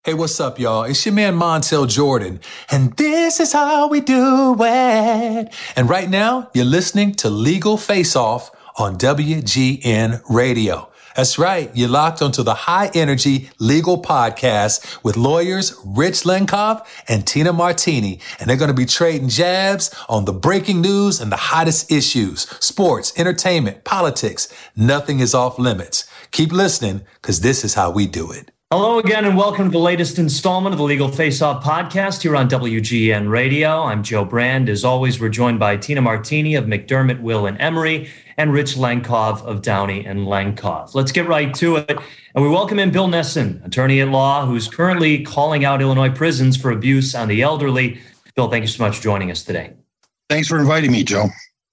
Hey, what's up, y'all? It's your man, Montel Jordan, and this is how we do it. And right now, you're listening to Legal Face Off on WGN Radio. That's right. You're locked onto the high energy legal podcast with lawyers Rich Lenkov and Tina Martini. And they're going to be trading jabs on the breaking news and the hottest issues, sports, entertainment, politics. Nothing is off limits. Keep listening, because this is how we do it. Hello again, and welcome to the latest installment of the Legal Face-Off podcast here on WGN Radio. I'm Joe Brand. As always, we're joined by Tina Martini of McDermott, Will & Emery, and Rich Lenkov of Downey & Lenkov. Let's get right to it. And we welcome in Bill Nesson, attorney at law, who's currently calling out Illinois prisons for abuse on the elderly. Bill, thank you so much for joining us today. Thanks for inviting me, Joe.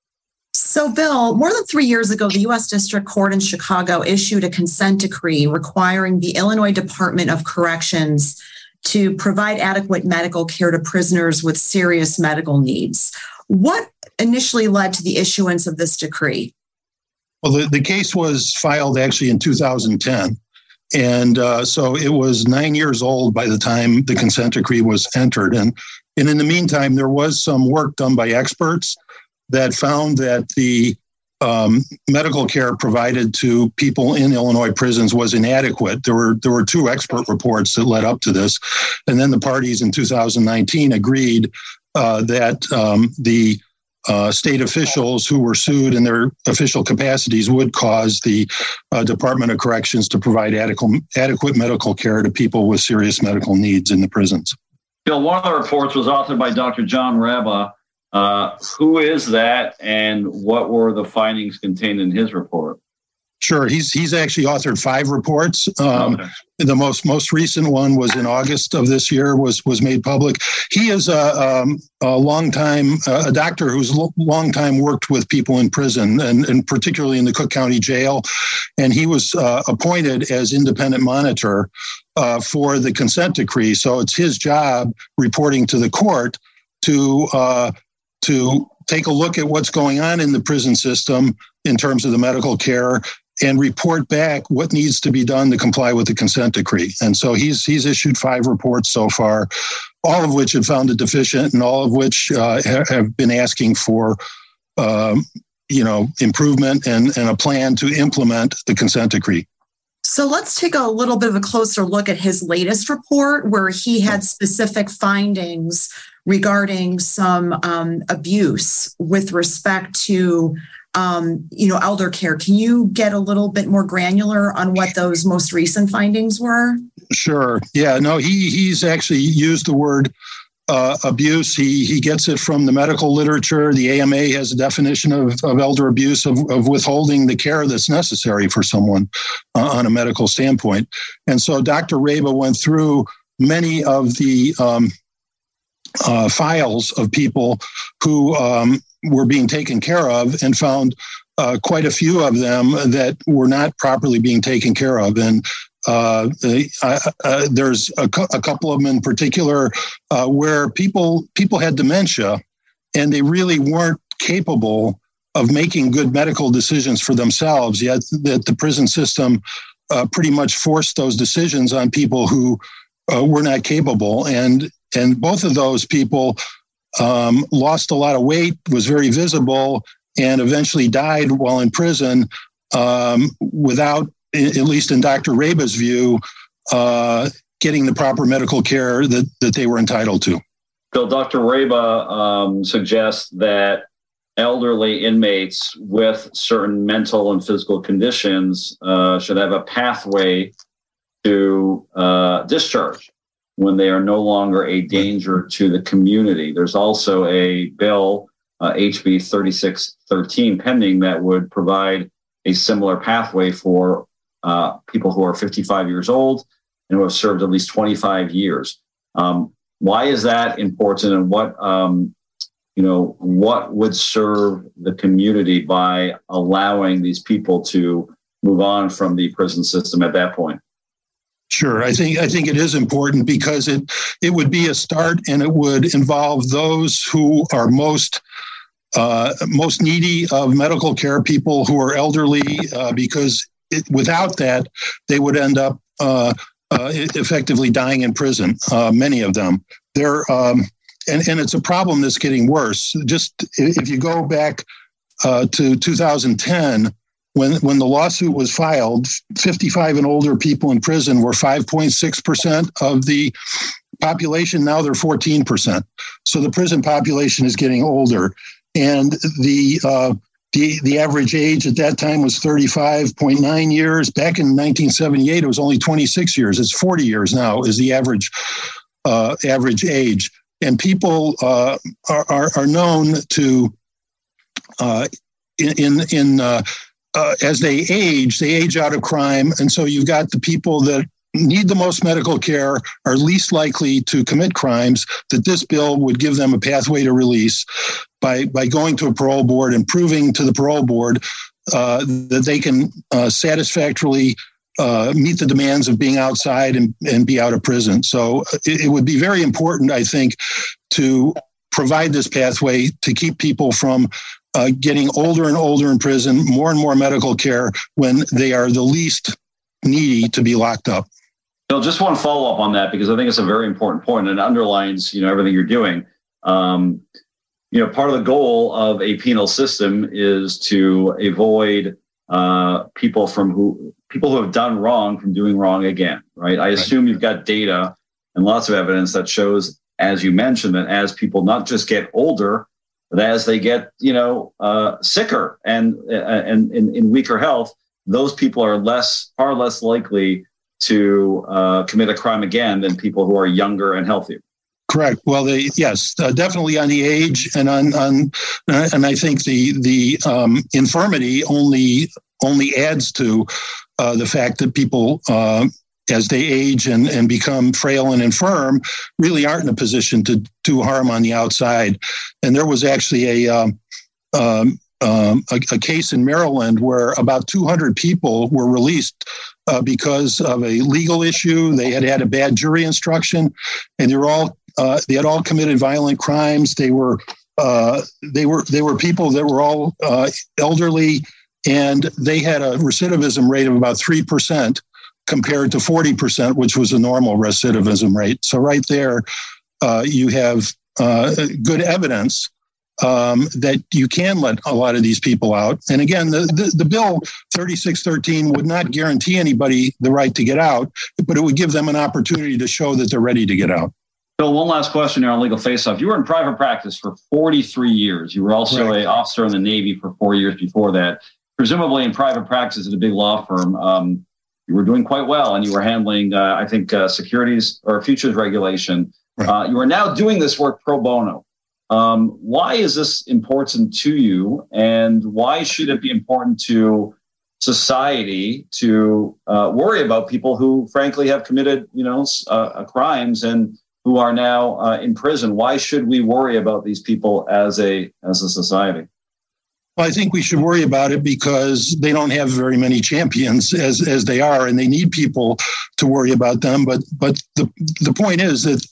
So, Bill, more than 3 years ago, the U.S. District Court in Chicago issued a consent decree requiring the Illinois Department of Corrections to provide adequate medical care to prisoners with serious medical needs. What initially led to the issuance of this decree? Well, the case was filed actually in 2010. And so it was 9 years old by the time the consent decree was entered. And in the meantime, there was some work done by experts that found that the medical care provided to people in Illinois prisons was inadequate. There were two expert reports that led up to this. And then the parties in 2019 agreed that the state officials who were sued in their official capacities would cause the Department of Corrections to provide adequate medical care to people with serious medical needs in the prisons. Bill, one of the reports was authored by Dr. John Raba. Who is that, and what were the findings contained in his report? Sure. He's actually authored 5 reports. Okay. The most recent one was in August of this year, was made public. He is a doctor who's long time worked with people in prison, and particularly in the Cook County Jail. And he was appointed as independent monitor for the consent decree. So it's his job, reporting to the court, to take a look at what's going on in the prison system in terms of the medical care and report back what needs to be done to comply with the consent decree. And so he's issued 5 reports so far, all of which have found it deficient and all of which have been asking for improvement and a plan to implement the consent decree. So let's take a little bit of a closer look at his latest report, where he had specific findings regarding some abuse with respect to, elder care. Can you get a little bit more granular on what those most recent findings were? Sure. Yeah, no, he's actually used the word abuse. He gets it from the medical literature. The AMA has a definition of elder abuse of withholding the care that's necessary for someone on a medical standpoint. And so Dr. Raba went through many of the files of people who were being taken care of and found quite a few of them that were not properly being taken care of. And there's a couple of them in particular where people had dementia and they really weren't capable of making good medical decisions for themselves, yet that the prison system pretty much forced those decisions on people who were not capable. And both of those people lost a lot of weight, was very visible, and eventually died while in prison without, at least in Dr. Raba's view, getting the proper medical care that they were entitled to. Bill, Dr. Raba suggests that elderly inmates with certain mental and physical conditions should have a pathway to discharge when they are no longer a danger to the community. There's also a bill, HB 3613, pending that would provide a similar pathway for people who are 55 years old and who have served at least 25 years. Why is that important, and what would serve the community by allowing these people to move on from the prison system at that point? Sure. I think it is important because it would be a start, and it would involve those who are most needy of medical care, people who are elderly, because without that, they would end up effectively dying in prison. Many of them. And it's a problem that's getting worse. Just if you go back to 2010, when the lawsuit was filed, 55 and older people in prison were 5.6% of the population. Now they're 14%. So the prison population is getting older, and the average age at that time was 35.9 years. Back in 1978, it was only 26 years. It's 40 years now is the average age. And people are known to as they age out of crime. And so you've got the people that need the most medical care, are least likely to commit crimes, that this bill would give them a pathway to release by going to a parole board and proving to the parole board that they can satisfactorily meet the demands of being outside and be out of prison. So it would be very important, I think, to provide this pathway to keep people from getting older and older in prison, more and more medical care when they are the least needy to be locked up. Bill, just one follow up on that, because I think it's a very important point and it underlines, everything you're doing. Part of the goal of a penal system is to avoid people who have done wrong from doing wrong again, right? I assume you've got data and lots of evidence that shows, as you mentioned, that as people not just get older, but as they get, sicker and in weaker health, those people are far less likely to commit a crime again than people who are younger and healthier. Correct. Well, definitely on the age and and I think the infirmity only adds to the fact that people, as they age and become frail and infirm, really aren't in a position to do harm on the outside. And there was actually a case in Maryland where about 200 people were released because of a legal issue. They had a bad jury instruction, and they had all committed violent crimes. They were people that were all elderly, and they had a recidivism rate of about 3% compared to 40%, which was a normal recidivism rate. So right there, you have good evidence that you can let a lot of these people out. And again, the bill 3613 would not guarantee anybody the right to get out, but it would give them an opportunity to show that they're ready to get out. Bill, one last question here on Legal Face Off. You were in private practice for 43 years. You were also an officer in the Navy for 4 years before that. Presumably in private practice at a big law firm, you were doing quite well, and you were handling, securities or futures regulation. Right. You are now doing this work pro bono. Why is this important to you, and why should it be important to society to worry about people who, frankly, have committed, crimes and who are now in prison? Why should we worry about these people as a society? Well, I think we should worry about it because they don't have very many champions as they are, and they need people to worry about them. But the point is that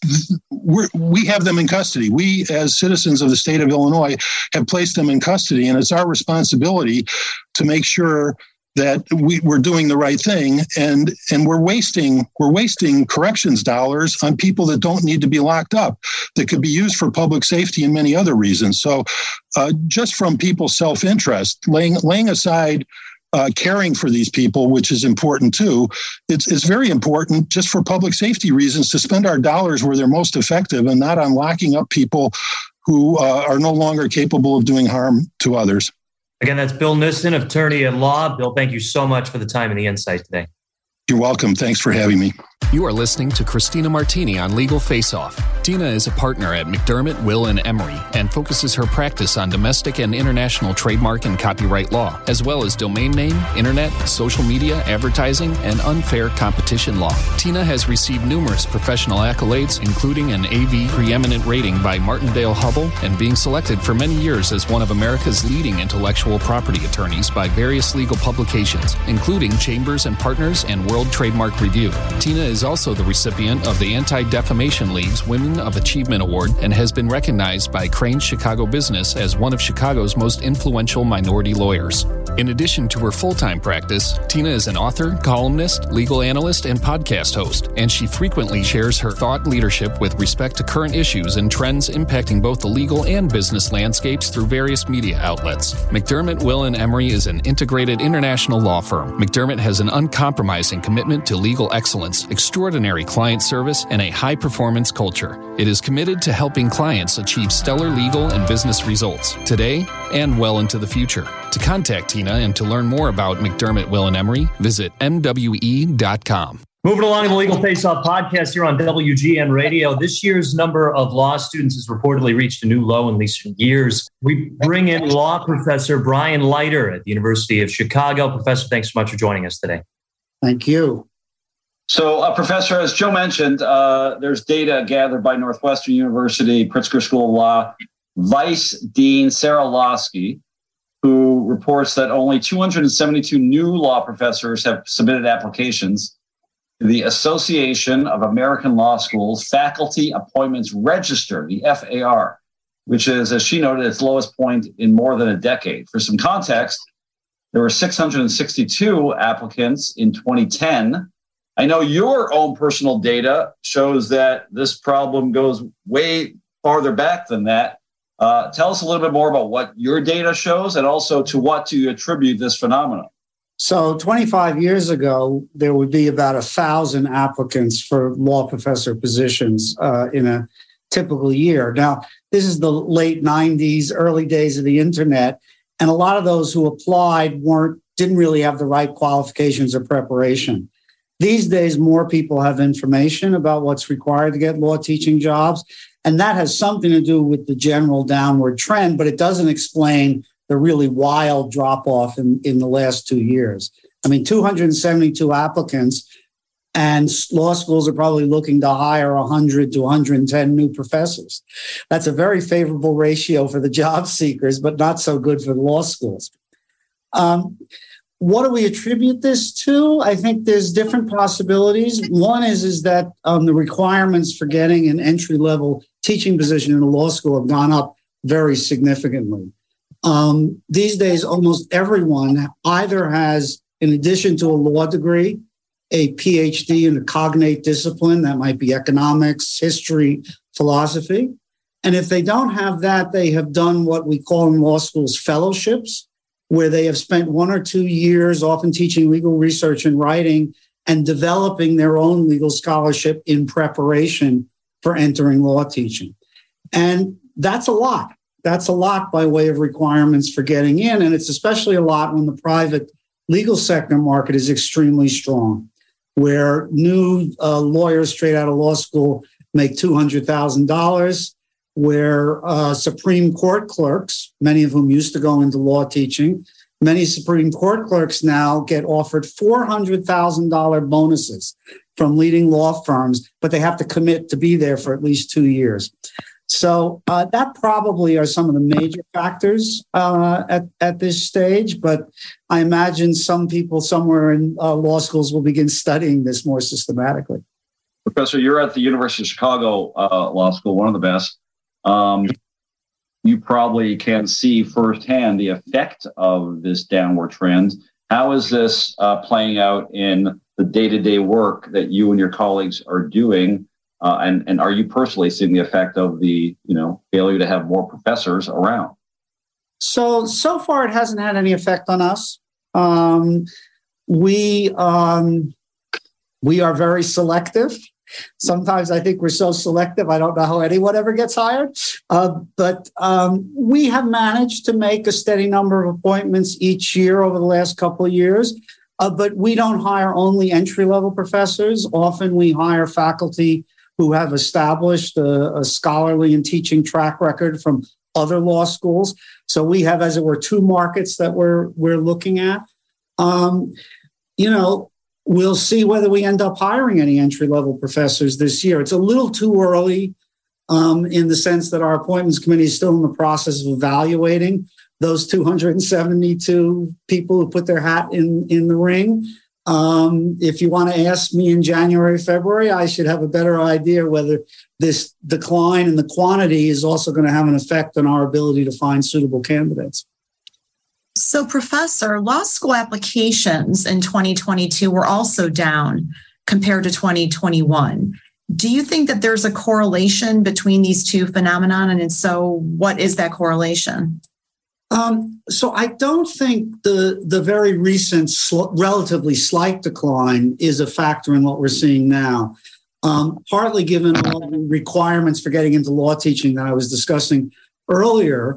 we have them in custody. We, as citizens of the state of Illinois, have placed them in custody, and it's our responsibility to make sure that we're doing the right thing, and we're wasting corrections dollars on people that don't need to be locked up, that could be used for public safety and many other reasons. So just from people's self-interest, laying aside caring for these people, which is important too, it's very important just for public safety reasons to spend our dollars where they're most effective and not on locking up people who are no longer capable of doing harm to others. Again, that's Bill Nissen, attorney at law. Bill, thank you so much for the time and the insight today. You're welcome. Thanks for having me. You are listening to Christina Martini on Legal Face Off. Tina is a partner at McDermott, Will & Emery and focuses her practice on domestic and international trademark and copyright law, as well as domain name, internet, social media, advertising, and unfair competition law. Tina has received numerous professional accolades, including an AV preeminent rating by Martindale-Hubbell and being selected for many years as one of America's leading intellectual property attorneys by various legal publications, including Chambers and Partners and World Trademark Review. Tina is also the recipient of the Anti-Defamation League's Women of Achievement Award and has been recognized by Crain's Chicago Business as one of Chicago's most influential minority lawyers. In addition to her full-time practice, Tina is an author, columnist, legal analyst, and podcast host, and she frequently shares her thought leadership with respect to current issues and trends impacting both the legal and business landscapes through various media outlets. McDermott, Will & Emery is an integrated international law firm. McDermott has an uncompromising commitment to legal excellence, extraordinary client service, and a high-performance culture. It is committed to helping clients achieve stellar legal and business results today and well into the future. To contact Tina and to learn more about McDermott, Will & Emery, visit MWE.com. Moving along in the Legal Face-Off podcast here on WGN Radio. This year's number of law students has reportedly reached a new low in recent years. We bring in law professor Brian Leiter at the University of Chicago. Professor, thanks so much for joining us today. Thank you. So, Professor, as Joe mentioned, there's data gathered by Northwestern University, Pritzker School of Law, Vice Dean Sarah Losky, who reports that only 272 new law professors have submitted applications to the Association of American Law Schools Faculty Appointments Register, the FAR, which is, as she noted, its lowest point in more than a decade. For some context, there were 662 applicants in 2010. I know your own personal data shows that this problem goes way farther back than that. Tell us a little bit more about what your data shows and also to what do you attribute this phenomenon? So 25 years ago, there would be about 1,000 applicants for law professor positions in a typical year. Now, this is the late 90s, early days of the internet, and a lot of those who applied didn't really have the right qualifications or preparation. These days, more people have information about what's required to get law teaching jobs, and that has something to do with the general downward trend, but it doesn't explain the really wild drop-off in the last 2 years. I mean, 272 applicants, and law schools are probably looking to hire 100 to 110 new professors. That's a very favorable ratio for the job seekers, but not so good for the law schools. What do we attribute this to? I think there's different possibilities. One is that the requirements for getting an entry-level teaching position in a law school have gone up very significantly. These days, almost everyone either has, in addition to a law degree, a PhD in a cognate discipline. That might be economics, history, philosophy. And if they don't have that, they have done what we call in law schools fellowships, where they have spent 1 or 2 years often teaching legal research and writing and developing their own legal scholarship in preparation for entering law teaching. And that's a lot. That's a lot by way of requirements for getting in. And it's especially a lot when the private legal sector market is extremely strong, where new lawyers straight out of law school make $200,000, where Supreme Court clerks, many of whom used to go into law teaching, many Supreme Court clerks now get offered $400,000 bonuses from leading law firms, but they have to commit to be there for at least 2 years. So that probably are some of the major factors at this stage, but I imagine some people somewhere in law schools will begin studying this more systematically. Professor, you're at the University of Chicago Law School, one of the best. You probably can see firsthand the effect of this downward trend. How is this playing out in the day-to-day work that you and your colleagues are doing? And are you personally seeing the effect of the, failure to have more professors around? So far, it hasn't had any effect on us. We are very selective. Sometimes I think we're so selective, I don't know how anyone ever gets hired. But we have managed to make a steady number of appointments each year over the last couple of years. But we don't hire only entry-level professors. Often we hire faculty who have established a scholarly and teaching track record from other law schools. So we have, as it were, two markets that we're looking at. We'll see whether we end up hiring any entry-level professors this year. It's a little too early in the sense that our appointments committee is still in the process of evaluating those 272 people who put their hat in the ring. If you want to ask me in January, February, I should have a better idea whether this decline in the quantity is also going to have an effect on our ability to find suitable candidates. So, Professor, law school applications in 2022 were also down compared to 2021. Do you think that there's a correlation between these two phenomena? And so what is that correlation? So I don't think the very recent relatively slight decline is a factor in what we're seeing now. Partly given all the requirements for getting into law teaching that I was discussing earlier,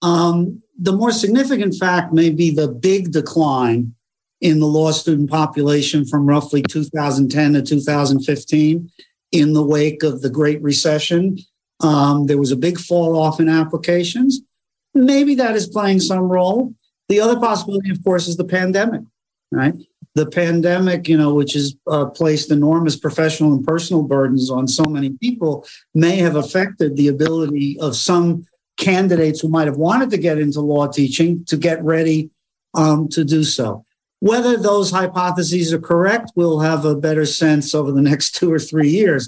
the more significant fact may be the big decline in the law student population from roughly 2010 to 2015 in the wake of the Great Recession. There was a big fall off in applications. Maybe that is playing some role. The other possibility, of course, is the pandemic, right? The pandemic, which has placed enormous professional and personal burdens on so many people, may have affected the ability of some candidates who might have wanted to get into law teaching to get ready to do so. Whether those hypotheses are correct, we'll have a better sense over the next 2 or 3 years.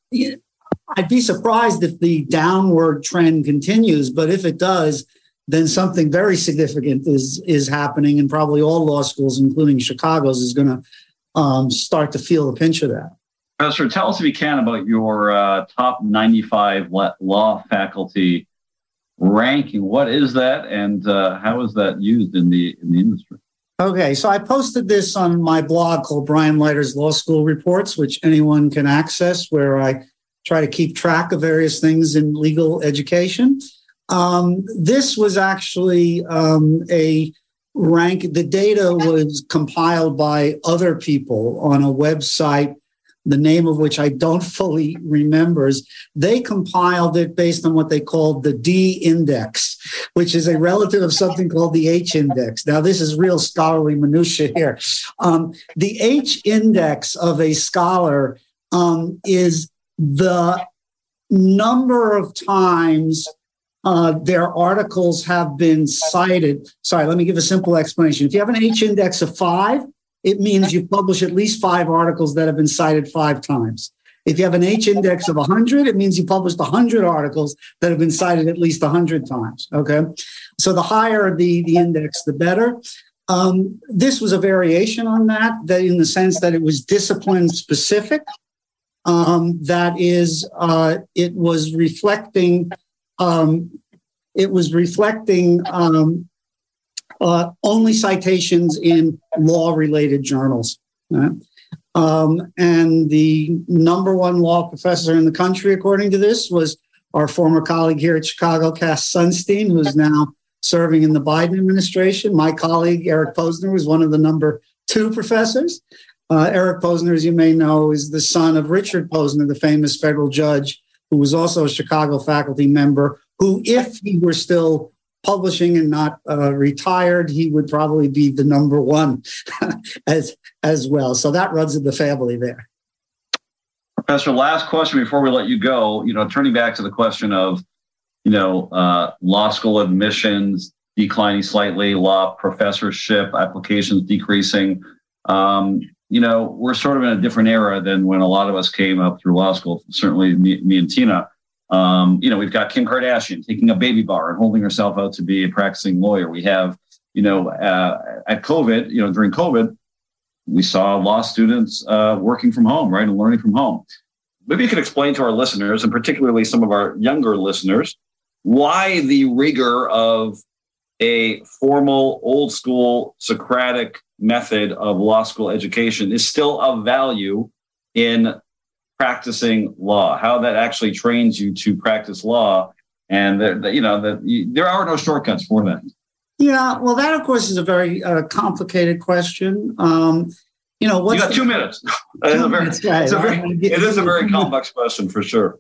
I'd be surprised if the downward trend continues, but if it does, then something very significant is happening, and probably all law schools, including Chicago's, is going to start to feel the pinch of that. Professor, tell us if you can about your top 95 law faculty ranking. What is that, and how is that used in the industry? Okay, so I posted this on my blog called Brian Leiter's Law School Reports, which anyone can access, where I try to keep track of various things in legal education. This was actually a rank. The data was compiled by other people on a website, the name of which I don't fully remember. They compiled it based on what they called the D index, which is a relative of something called the H index. Now, this is real scholarly minutia here. The H index of a scholar is the number of times their articles have been cited. Sorry, let me give a simple explanation. If you have an H index of 5, it means you publish at least 5 articles that have been cited 5 times. If you have an H index of 100, it means you published 100 articles that have been cited at least 100 times. Okay, so the higher the index, the better. This was a variation on that in the sense that it was discipline specific. That is, it was reflecting only citations in law-related journals. And the number one law professor in the country, according to this, was our former colleague here at Chicago, Cass Sunstein, who is now serving in the Biden administration. My colleague, Eric Posner, was one of the number 2 professors. Eric Posner, as you may know, is the son of Richard Posner, the famous federal judge, who was also a Chicago faculty member, who, if he were still publishing and not retired, he would probably be the number 1 as well. So that runs in the family there. Professor, last question before we let you go. Turning back to the question of, law school admissions declining slightly, law professorship applications decreasing. We're sort of in a different era than when a lot of us came up through law school. Certainly, me and Tina. We've got Kim Kardashian taking a baby bar and holding herself out to be a practicing lawyer. We have, at COVID, during COVID, we saw law students working from home, right, and learning from home. Maybe you could explain to our listeners, and particularly some of our younger listeners, why the rigor of a formal, old school, Socratic method of law school education is still of value in practicing law, how that actually trains you to practice law, and there are no shortcuts for that. Yeah, well, that, of course, is a very complicated question. You got 2 minutes. It is a very complex question for sure.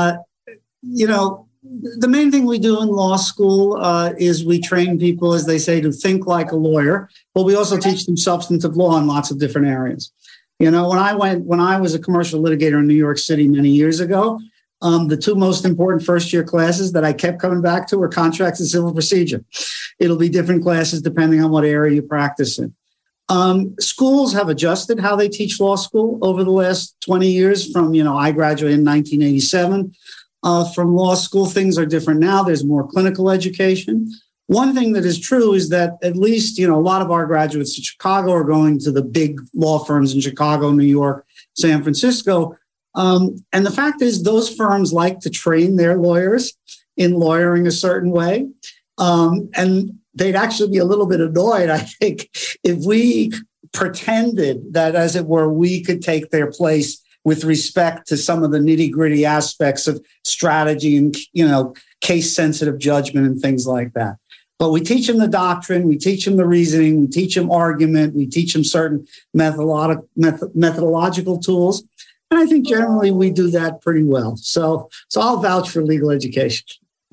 The main thing we do in law school is we train people, as they say, to think like a lawyer, but we also teach them substantive law in lots of different areas. When I was a commercial litigator in New York City many years ago, the 2 most important first-year classes that I kept coming back to were contracts and civil procedure. It'll be different classes depending on what area you practice in. Schools have adjusted how they teach law school over the last 20 years from, I graduated in 1987 from law school. Things are different now. There's more clinical education. One thing that is true is that at least, a lot of our graduates in Chicago are going to the big law firms in Chicago, New York, San Francisco. And the fact is those firms like to train their lawyers in lawyering a certain way. And they'd actually be a little bit annoyed, I think, if we pretended that, as it were, we could take their place with respect to some of the nitty-gritty aspects of strategy and, case-sensitive judgment and things like that. But we teach them the doctrine, we teach them the reasoning, we teach them argument, we teach them certain methodological tools. And I think generally we do that pretty well. So I'll vouch for legal education.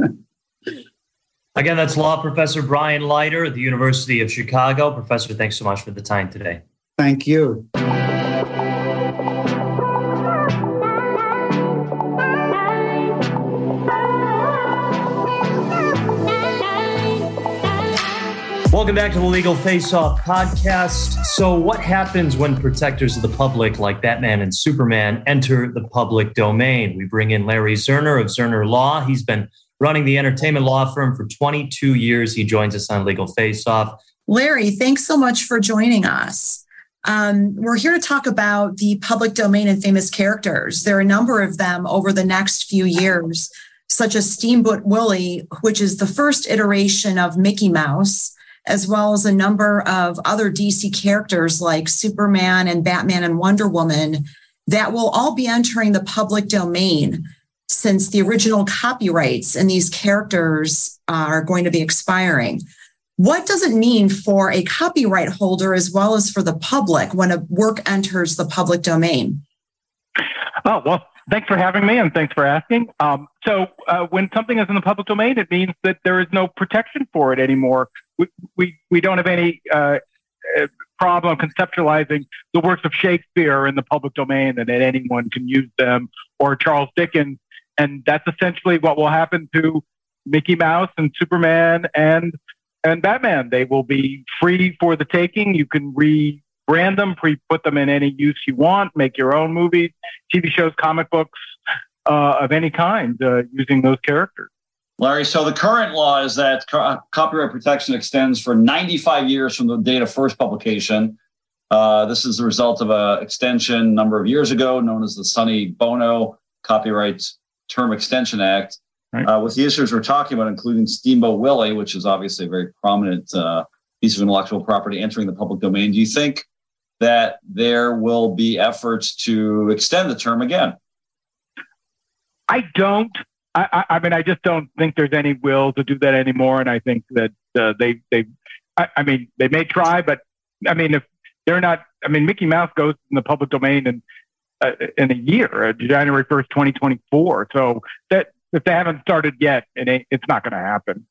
Again, that's law professor Brian Leiter at the University of Chicago. Professor, thanks so much for the time today. Thank you. Welcome back to the Legal Face-Off podcast. So what happens when protectors of the public like Batman and Superman enter the public domain? We bring in Larry Zerner of Zerner Law. He's been running the entertainment law firm for 22 years. He joins us on Legal Face-Off. Larry, thanks so much for joining us. We're here to talk about the public domain and famous characters. There are a number of them over the next few years, such as Steamboat Willie, which is the first iteration of Mickey Mouse, as well as a number of other DC characters like Superman and Batman and Wonder Woman that will all be entering the public domain since the original copyrights in these characters are going to be expiring. What does it mean for a copyright holder as well as for the public when a work enters the public domain? Oh, well, thanks for having me and thanks for asking. So when something is in the public domain, it means that there is no protection for it anymore. We don't have any problem conceptualizing the works of Shakespeare in the public domain and that anyone can use them, or Charles Dickens. And that's essentially what will happen to Mickey Mouse and Superman and Batman. They will be free for the taking. You can rebrand them, put them in any use you want, make your own movies, TV shows, comic books of any kind using those characters. Larry, so the current law is that copyright protection extends for 95 years from the date of first publication. This is the result of an extension a number of years ago known as the Sonny Bono Copyright Term Extension Act. Right. With the issues we're talking about, including Steamboat Willie, which is obviously a very prominent piece of intellectual property entering the public domain, do you think that there will be efforts to extend the term again? I don't. I mean, I just don't think there's any will to do that anymore. And I think that they may try, but I mean, if they're not, I mean, Mickey Mouse goes in the public domain in a year, January 1st, 2024. So that if they haven't started yet, it's not going to happen.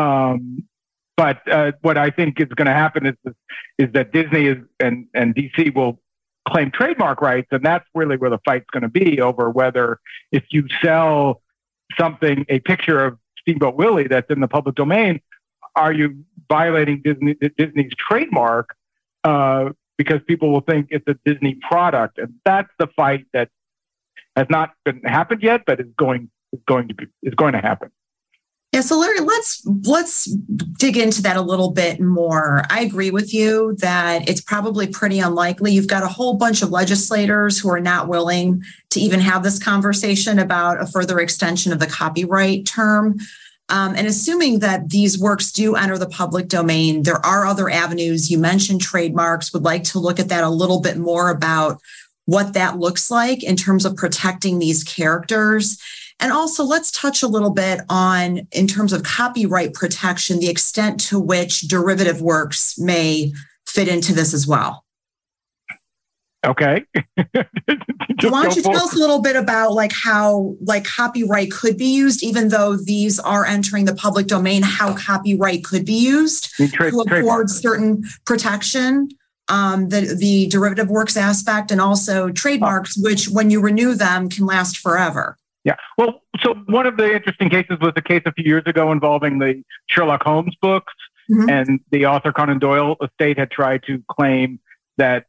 But what I think is going to happen is that Disney and DC will claim trademark rights. And that's really where the fight's going to be over whether if you sell something, a picture of Steamboat Willie that's in the public domain, are you violating Disney's trademark because people will think it's a Disney product? And that's the fight that has not happened yet, but is going to happen. Yeah, so Larry, let's dig into that a little bit more. I agree with you that it's probably pretty unlikely. You've got a whole bunch of legislators who are not willing to even have this conversation about a further extension of the copyright term. And assuming that these works do enter the public domain, there are other avenues. You mentioned trademarks. Would like to look at that a little bit more about what that looks like in terms of protecting these characters. And also, let's touch a little bit on, in terms of copyright protection, the extent to which derivative works may fit into this as well. Okay. Why don't you tell us a little bit about how copyright could be used, even though these are entering the public domain, how copyright could be used to afford certain protection, the derivative works aspect, and also trademarks, which when you renew them can last forever. Yeah. Well, so one of the interesting cases was a case a few years ago involving the Sherlock Holmes books. Mm-hmm. And the Arthur Conan Doyle estate had tried to claim that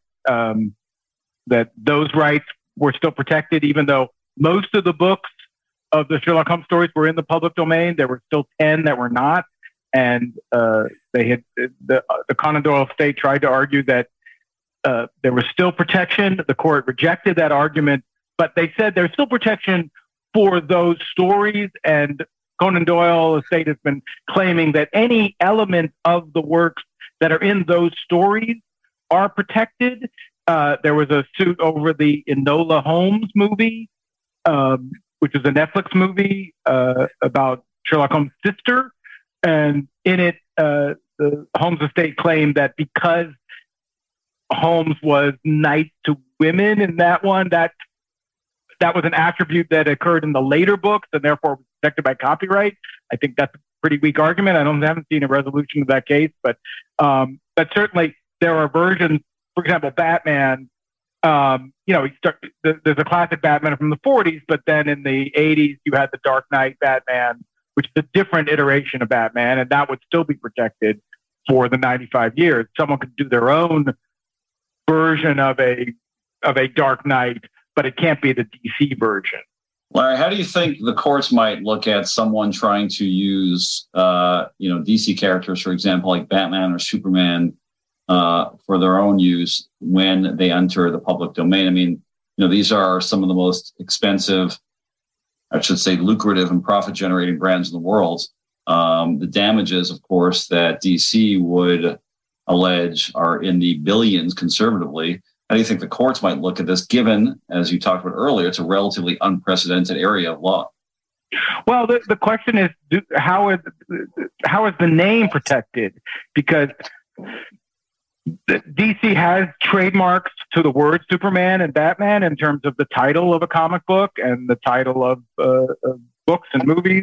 that those rights were still protected, even though most of the books of the Sherlock Holmes stories were in the public domain. There were still 10 that were not. And they had the Conan Doyle estate tried to argue that there was still protection. The court rejected that argument, but they said there's still protection for those stories. And Conan Doyle estate has been claiming that any element of the works that are in those stories are protected. There was a suit over the Enola Holmes movie, which is a Netflix movie about Sherlock Holmes' sister. And in it, the Holmes estate claimed that because Holmes was nice to women in that one, that was an attribute that occurred in the later books and therefore was protected by copyright. I think that's a pretty weak argument. I haven't seen a resolution of that case, but certainly there are versions. For example, Batman. There's a classic Batman from the 40s, but then in the 80s you had the Dark Knight Batman, which is a different iteration of Batman, and that would still be protected for the 95 years. Someone could do their own version of a Dark Knight, but it can't be the DC version. Larry, how do you think the courts might look at someone trying to use, DC characters, for example, like Batman or Superman, for their own use when they enter the public domain? I mean, these are some of the most expensive, I should say, lucrative and profit-generating brands in the world. The damages, of course, that DC would allege are in the billions conservatively. How do you think the courts might look at this, given, as you talked about earlier, it's a relatively unprecedented area of law? Well, the question is, how is the name protected? Because DC has trademarks to the word Superman and Batman in terms of the title of a comic book and the title of books and movies.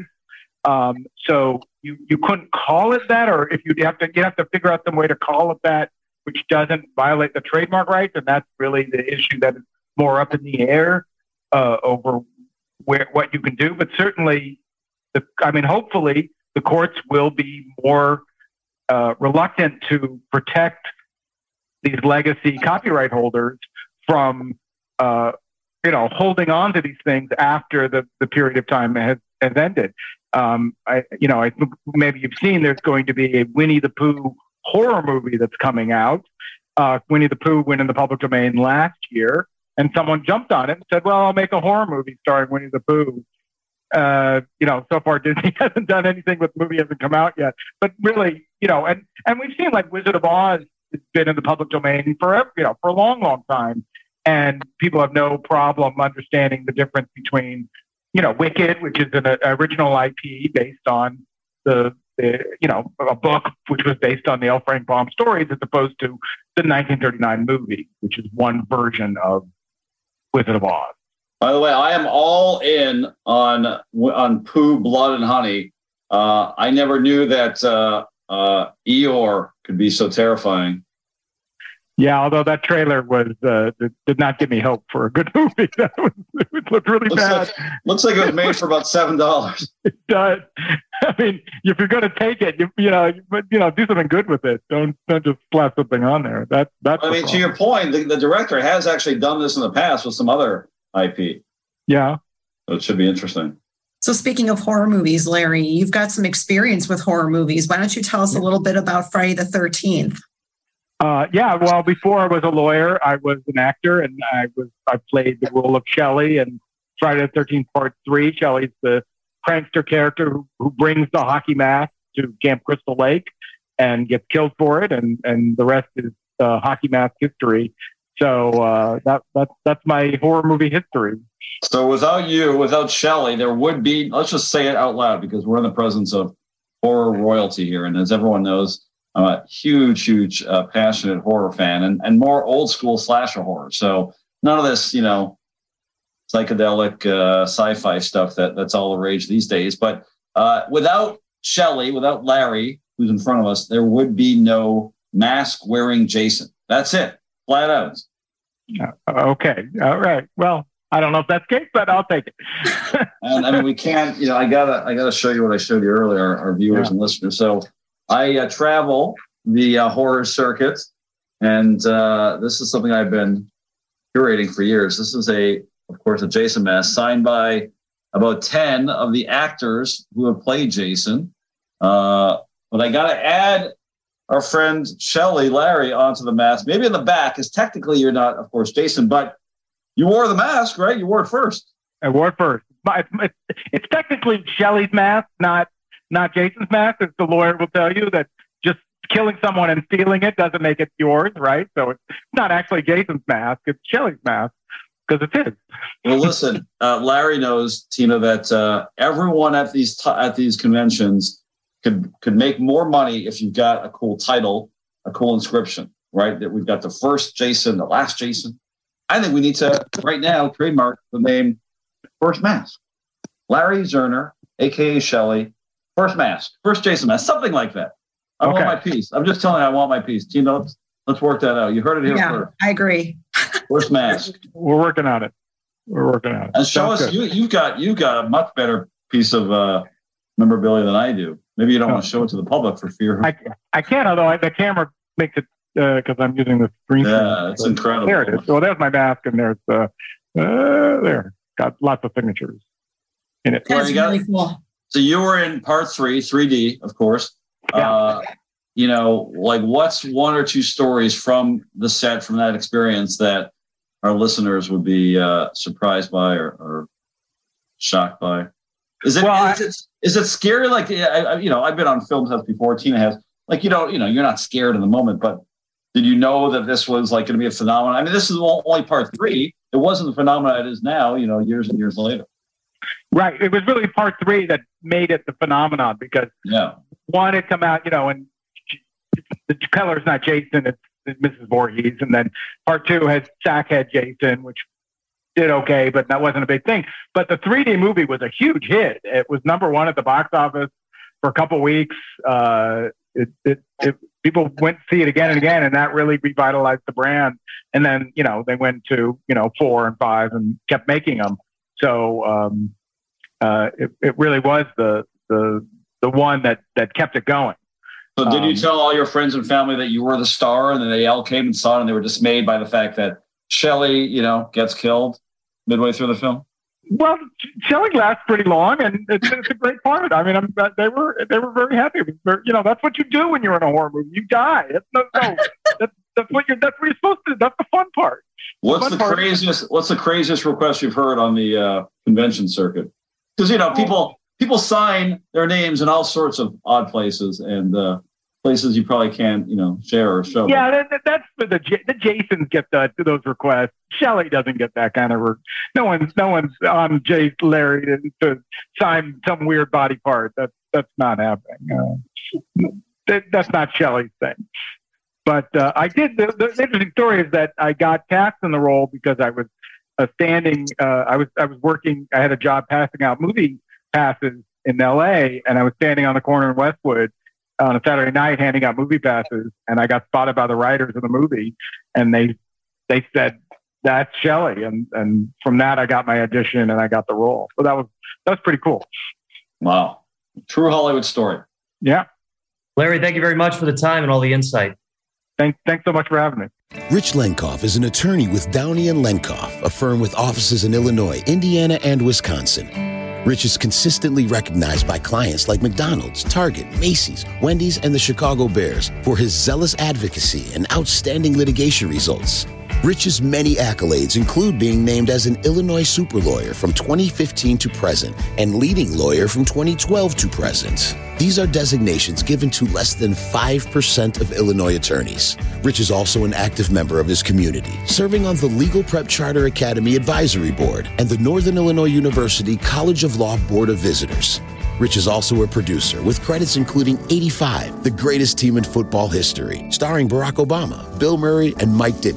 So you couldn't call it that, or if you have to figure out some way to call it that, which doesn't violate the trademark rights, and that's really the issue that is more up in the air over what you can do. But certainly, hopefully, the courts will be more reluctant to protect these legacy copyright holders from, holding on to these things after the period of time has ended. I think maybe you've seen there's going to be a Winnie the Pooh horror movie that's coming out. Winnie the Pooh went in the public domain last year, and someone jumped on it and said, well, I'll make a horror movie starring Winnie the Pooh. So far Disney hasn't done anything, but the movie hasn't come out yet. But really, and we've seen like Wizard of Oz has been in the public domain forever, for a long, long time. And people have no problem understanding the difference between, Wicked, which is an original IP based on a book which was based on the L. Frank Baum stories, as opposed to the 1939 movie, which is one version of Wizard of Oz. By the way, I am all in on Pooh, Blood and Honey. I never knew that Eeyore could be so terrifying. Yeah, although that trailer did not give me hope for a good movie. It looked really bad. Looks like it was made for about $7. It does. I mean, if you're going to take it, do something good with it. Don't just slap something on there. That's. To your point, the director has actually done this in the past with some other IP. Yeah. So it should be interesting. So speaking of horror movies, Larry, you've got some experience with horror movies. Why don't you tell us a little bit about Friday the 13th? Well, before I was a lawyer, I was an actor, and I played the role of Shelley in Friday the 13th Part 3. Shelley's the prankster character who brings the hockey mask to Camp Crystal Lake and gets killed for it, and the rest is hockey mask history. So that's my horror movie history. So without Shelley, there would be, let's just say it out loud because we're in the presence of horror royalty here. And as everyone knows, I'm a huge, passionate horror fan and more old school slasher horror. So none of this, psychedelic sci-fi stuff that's all the rage these days. But without Shelley, without Larry, who's in front of us, there would be no mask-wearing Jason. That's it. Flat out. Okay. All right. Well, I don't know if that's the case, but I'll take it. And we can't, I gotta show you what I showed you earlier, our viewers and listeners. So I travel the horror circuit, and this is something I've been curating for years. This is of course, a Jason mask signed by about 10 of the actors who have played Jason. But I got to add our friend Shelley Larry onto the mask, maybe in the back, because technically you're not, of course, Jason, but you wore the mask, right? You wore it first. I wore it first. It's technically Shelley's mask, not Jason's mask, as the lawyer will tell you, that just killing someone and stealing it doesn't make it yours, right? So it's not actually Jason's mask, it's Shelley's mask, because it's his. Well, listen, Larry knows, Tina, that everyone at these conventions could make more money if you've got a cool title, a cool inscription, right? That we've got the first Jason, the last Jason. I think we need to, right now, trademark the name First Mask. Larry Zerner, a.k.a. Shelley, First Mask, First Jason Mask, something like that. I want my piece. I'm just telling you, I want my piece. Tina, let's work that out. You heard it here first. I agree. First Mask. We're working on it. And show us, you've got a much better piece of memorabilia than I do. Maybe you don't want to show it to the public for fear. I can, although the camera makes it, because I'm using the screen. Yeah, it's incredible. There it is. Well, there's my mask, and there's there. Got lots of signatures in it. That's really cool. So you were in part 3D, of course. Yeah. What's one or two stories from the set, from that experience, that our listeners would be surprised by or shocked by? Is it scary? Like, I've been on film sets before. Tina has. Like, you're not scared in the moment, but did you know that this was like going to be a phenomenon? I mean, this is only part 3. It wasn't the phenomenon it is now, years and years later. Right. It was really part 3 that made it the phenomenon, because one had come out, and the color's not Jason, it's Mrs. Voorhees. And then part 2 had Sackhead Jason, which did okay, but that wasn't a big thing. But the 3D movie was a huge hit. It was #1 at the box office for a couple of weeks. People went to see it again and again, and that really revitalized the brand. And then, they went to, 4 and 5 and kept making them. So it really was the one that kept it going. So did you tell all your friends and family that you were the star, and then they all came and saw it, and they were dismayed by the fact that Shelley, gets killed midway through the film? Well, Shelley lasts pretty long, and it's a great part. I mean, they were very happy. That's what you do when you're in a horror movie. You die. That's what you're supposed to do. That's the fun part. What's the craziest request you've heard on the convention circuit? Because people sign their names in all sorts of odd places, and places you probably can't share or show. Yeah, that's for the Jasons get those requests. Shelley doesn't get that kind of. No one's on Larry to sign some weird body part. That's not happening. That's not Shelley's thing. But I did. The interesting story is that I got cast in the role because I was standing. I was working. I had a job passing out movie passes in L.A., and I was standing on the corner in Westwood on a Saturday night handing out movie passes, and I got spotted by the writers of the movie, and they said, "That's Shelley," and from that I got my audition and I got the role. So that was pretty cool. Wow, true Hollywood story. Yeah, Larry, thank you very much for the time and all the insight. Thanks so much for having me. Rich Lenkoff is an attorney with Downey & Lenkoff, a firm with offices in Illinois, Indiana, and Wisconsin. Rich is consistently recognized by clients like McDonald's, Target, Macy's, Wendy's, and the Chicago Bears for his zealous advocacy and outstanding litigation results. Rich's many accolades include being named as an Illinois super lawyer from 2015 to present and leading lawyer from 2012 to present. These are designations given to less than 5% of Illinois attorneys. Rich is also an active member of his community, serving on the Legal Prep Charter Academy Advisory Board and the Northern Illinois University College of Law Board of Visitors. Rich is also a producer with credits including 85, the greatest team in football history, starring Barack Obama, Bill Murray, and Mike Ditka.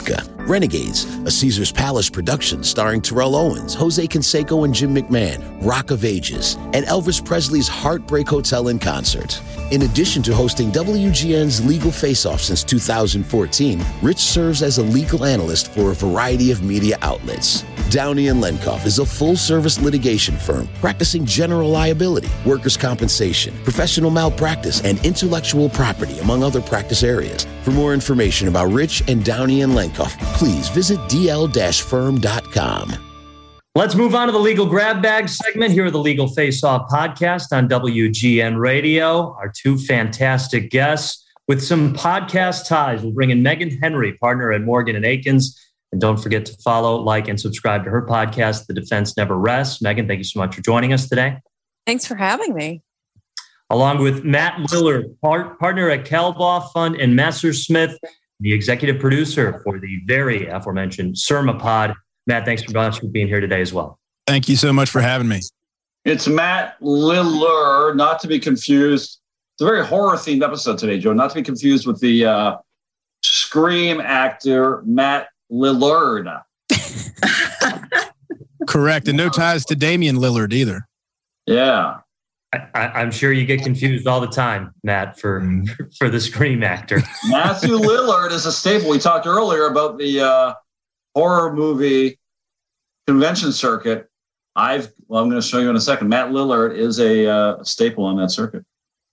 Renegades, a Caesar's Palace production starring Terrell Owens, Jose Canseco and Jim McMahon, Rock of Ages, and Elvis Presley's Heartbreak Hotel in concert. In addition to hosting WGN's Legal Face-Off since 2014, Rich serves as a legal analyst for a variety of media outlets. Downey & Lenkoff is a full-service litigation firm practicing general liability, workers' compensation, professional malpractice, and intellectual property, among other practice areas. For more information about Rich and Downey & Lenkoff, please visit dl-firm.com. Let's move on to the Legal Grab Bag segment here at the Legal Face-Off podcast on WGN Radio. Our two fantastic guests with some podcast ties. We'll bring in Megan Henry, partner at Morgan & Akins. And don't forget to follow, like, and subscribe to her podcast, The Defense Never Rests. Megan, thank you so much for joining us today. Thanks for having me. Along with Matt Lillard, partner at Calbaugh Fund and Messersmith, the executive producer for the very aforementioned Sermapod. Matt, thanks so much for being here today as well. Thank you so much for having me. It's Matt Lillard, not to be confused. It's a very horror-themed episode today, Joe. Not to be confused with the Scream actor, Matt Lillard. Correct. And no ties to Damian Lillard either. Yeah. I'm sure you get confused all the time, Matt, for the Scream actor. Matthew Lillard is a staple. We talked earlier about the horror movie convention circuit. I'm going to show you in a second. Matt Lillard is a staple on that circuit.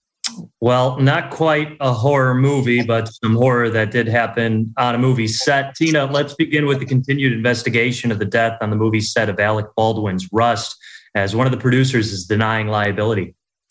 Well, not quite a horror movie, but some horror that did happen on a movie set. Tina, let's begin with the continued investigation of the death on the movie set of Alec Baldwin's Rust, as one of the producers is denying liability.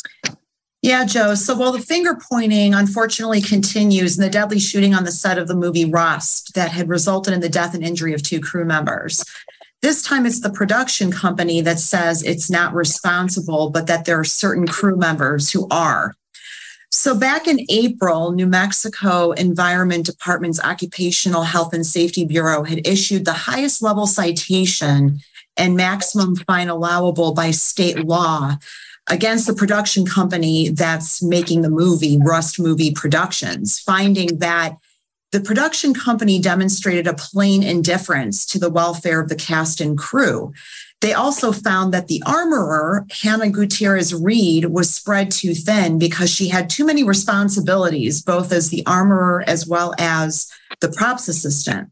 Yeah, Joe. So while the finger pointing unfortunately continues in the deadly shooting on the set of the movie Rust that had resulted in the death and injury of 2 crew members, this time it's the production company that says it's not responsible, but that there are certain crew members who are. So back in April, New Mexico Environment Department's Occupational Health and Safety Bureau had issued the highest level citation and maximum fine allowable by state law against the production company that's making the movie, Rust Movie Productions, finding that the production company demonstrated a plain indifference to the welfare of the cast and crew. They also found that the armorer, Hannah Gutierrez Reed, was spread too thin because she had too many responsibilities, both as the armorer as well as the props assistant.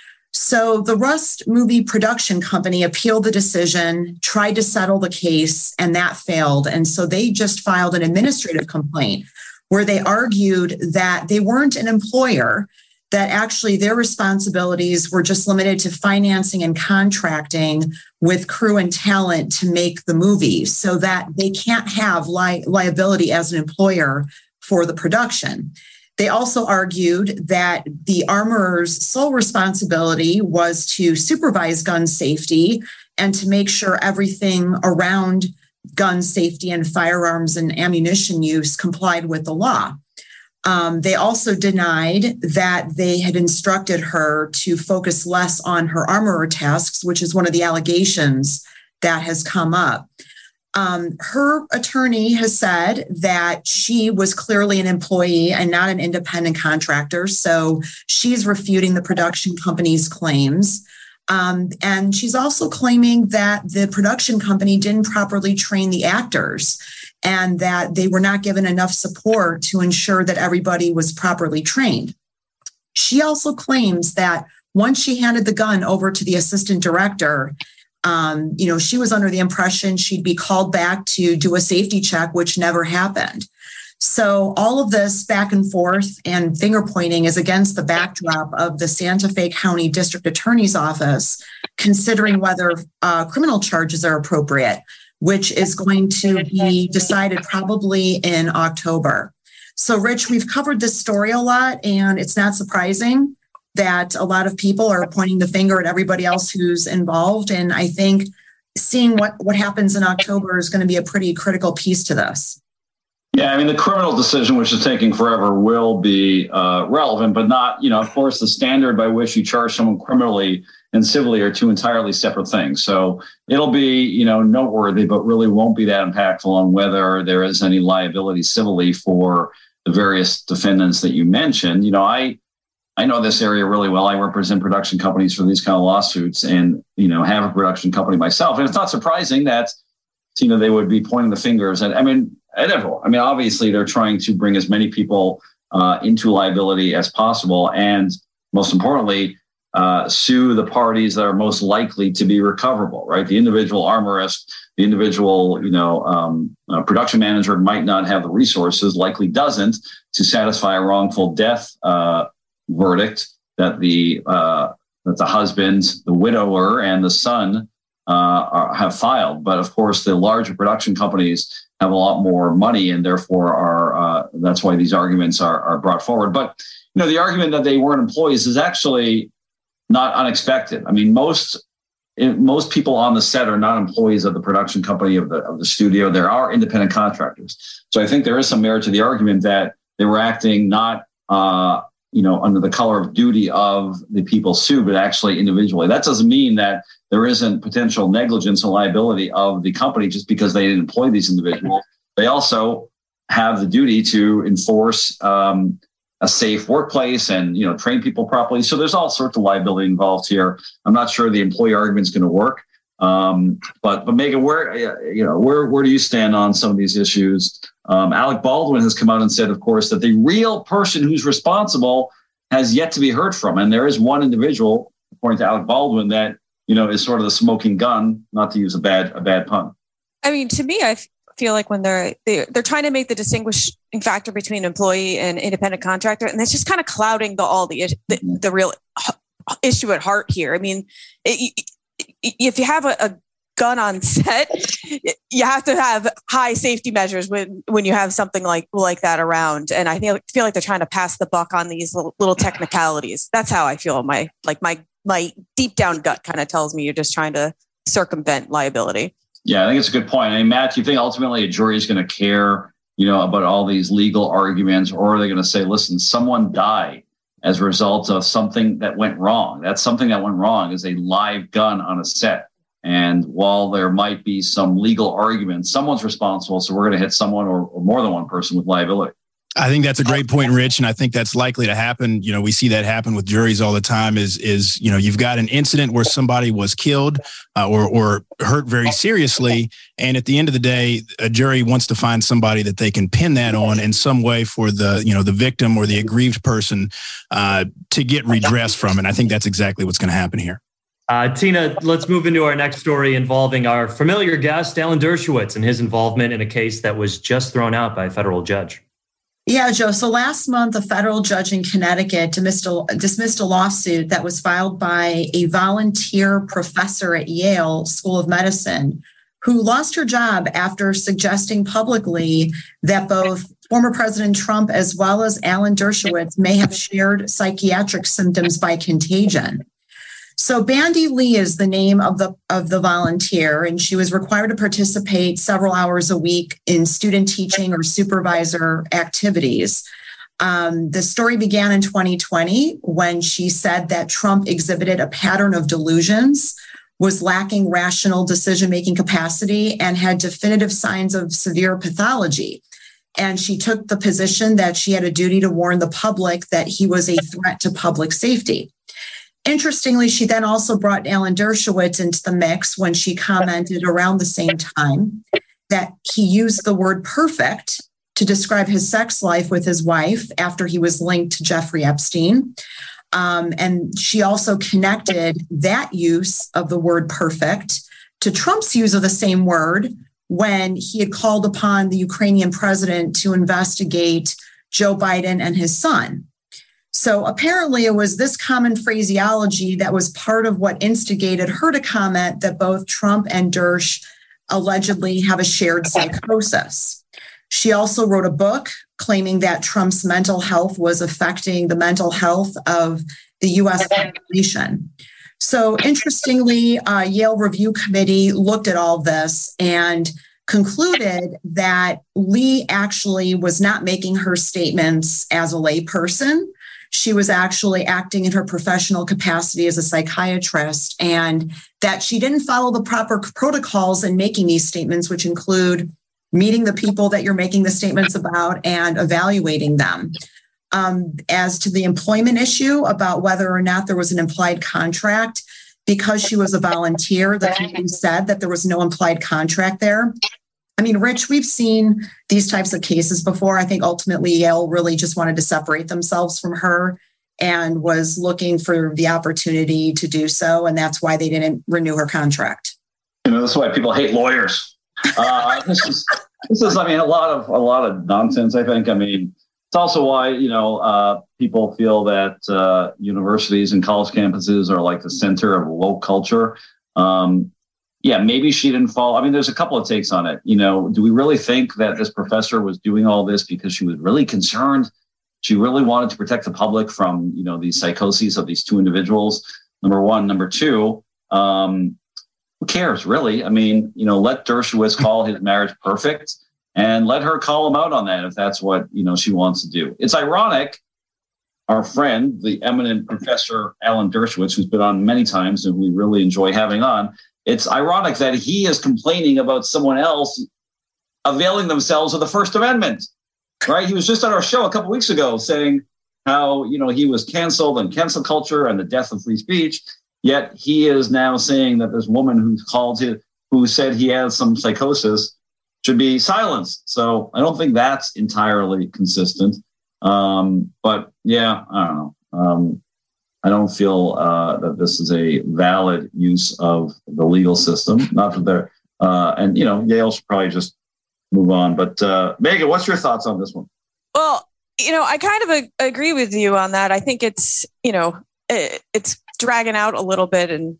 So the Rust Movie Production Company appealed the decision, tried to settle the case, and that failed. And so they just filed an administrative complaint where they argued that they weren't an employer, that actually their responsibilities were just limited to financing and contracting with crew and talent to make the movie, so that they can't have liability as an employer for the production. They also argued that the armorer's sole responsibility was to supervise gun safety and to make sure everything around gun safety and firearms and ammunition use complied with the law. They also denied that they had instructed her to focus less on her armorer tasks, which is one of the allegations that has come up. Her attorney has said that she was clearly an employee and not an independent contractor, so she's refuting the production company's claims. And she's also claiming that the production company didn't properly train the actors and that they were not given enough support to ensure that everybody was properly trained. She also claims that once she handed the gun over to the assistant director, she was under the impression she'd be called back to do a safety check, which never happened. So all of this back and forth and finger pointing is against the backdrop of the Santa Fe County District Attorney's Office considering whether criminal charges are appropriate, which is going to be decided probably in October. So, Rich, we've covered this story a lot, and it's not surprising that a lot of people are pointing the finger at everybody else who's involved. And I think seeing what happens in October is going to be a pretty critical piece to this. Yeah, I mean, the criminal decision, which is taking forever, will be relevant, but not, of course, the standard by which you charge someone criminally and civilly are 2 entirely separate things. So it'll be, noteworthy, but really won't be that impactful on whether there is any liability civilly for the various defendants that you mentioned. I know this area really well. I represent production companies for these kind of lawsuits, and have a production company myself. And it's not surprising that they would be pointing the fingers at everyone. Obviously, they're trying to bring as many people into liability as possible, and most importantly, sue the parties that are most likely to be recoverable. Right, the individual armorist, the individual production manager might not have the resources, likely doesn't, to satisfy a wrongful death verdict that the husband, the widower, and the son have filed. But of course, the larger production companies have a lot more money, and therefore that's why these arguments are brought forward. But the argument that they weren't employees is actually not unexpected. Most people on the set are not employees of the production company of the studio. There are independent contractors. So I think there is some merit to the argument that they were acting not under the color of duty of the people sued, but actually individually. That doesn't mean that there isn't potential negligence and liability of the company just because they didn't employ these individuals. They also have the duty to enforce a safe workplace and train people properly. So there's all sorts of liability involved here. I'm not sure the employee argument is going to work. But Megan, where do you stand on some of these issues? Alec Baldwin has come out and said, of course, that the real person who's responsible has yet to be heard from. And there is one individual, according to Alec Baldwin, that, is sort of the smoking gun, not to use a bad pun. To me, I feel like when they're trying to make the distinguishing factor between employee and independent contractor, and that's just kind of clouding the real issue at heart here. If you have a gun on set, you have to have high safety measures when you have something like that around. And I feel like they're trying to pass the buck on these little technicalities. That's how I feel. My deep down gut kind of tells me you're just trying to circumvent liability. Yeah, I think it's a good point. Matt, do you think ultimately a jury is going to care, about all these legal arguments, or are they going to say, listen, someone died as a result of something that went wrong? That something that went wrong is a live gun on a set. And while there might be some legal arguments, someone's responsible. So we're going to hit someone or more than one person with liability. I think that's a great point, Rich. And I think that's likely to happen. We see that happen with juries all the time is you've got an incident where somebody was killed or hurt very seriously. And at the end of the day, a jury wants to find somebody that they can pin that on in some way for the victim or the aggrieved person to get redress from. And I think that's exactly what's going to happen here. Tina, let's move into our next story involving our familiar guest, Alan Dershowitz, and his involvement in a case that was just thrown out by a federal judge. Yeah, Joe. So last month, a federal judge in Connecticut dismissed a lawsuit that was filed by a volunteer professor at Yale School of Medicine who lost her job after suggesting publicly that both former President Trump as well as Alan Dershowitz may have shared psychiatric symptoms by contagion. So Bandy Lee is the name of the volunteer, and she was required to participate several hours a week in student teaching or supervisor activities. The story began in 2020 when she said that Trump exhibited a pattern of delusions, was lacking rational decision-making capacity, and had definitive signs of severe pathology. And she took the position that she had a duty to warn the public that he was a threat to public safety. Interestingly, she then also brought Alan Dershowitz into the mix when she commented around the same time that he used the word perfect to describe his sex life with his wife after he was linked to Jeffrey Epstein. And she also connected that use of the word perfect to Trump's use of the same word when he had called upon the Ukrainian president to investigate Joe Biden and his son. So apparently it was this common phraseology that was part of what instigated her to comment that both Trump and Dersh allegedly have a shared psychosis. She also wrote a book claiming that Trump's mental health was affecting the mental health of the U.S. population. So interestingly, Yale Review Committee looked at all this and concluded that Lee actually was not making her statements as a layperson. She was actually acting in her professional capacity as a psychiatrist, and that she didn't follow the proper protocols in making these statements, which include meeting the people that you're making the statements about and evaluating them. As to the employment issue about whether or not there was an implied contract, because she was a volunteer, the committee said that there was no implied contract there. I mean, Rich, we've seen these types of cases before. I think ultimately Yale really just wanted to separate themselves from her and was looking for the opportunity to do so. And that's why they didn't renew her contract. This is why people hate lawyers. This is, I mean, a lot of nonsense, I think. I mean, it's also why, people feel that universities and college campuses are like the center of woke culture. Maybe she didn't fall. I mean, there's a couple of takes on it. Do we really think that this professor was doing all this because she was really concerned? She really wanted to protect the public from, these psychoses of these two individuals. Number one. Number two, who cares, really? I mean, let Dershowitz call his marriage perfect and let her call him out on that if that's what, she wants to do. It's ironic. Our friend, the eminent Professor Alan Dershowitz, who's been on many times and we really enjoy having on, it's ironic that he is complaining about someone else availing themselves of the First Amendment, right? He was just on our show a couple of weeks ago saying how, he was canceled and cancel culture and the death of free speech. Yet he is now saying that this woman who said he had some psychosis should be silenced. So I don't think that's entirely consistent. But yeah, I don't know. I don't feel that this is a valid use of the legal system. Not that they're, Yale should probably just move on. But Megan, what's your thoughts on this one? Well, I kind of agree with you on that. I think it's, it's dragging out a little bit, and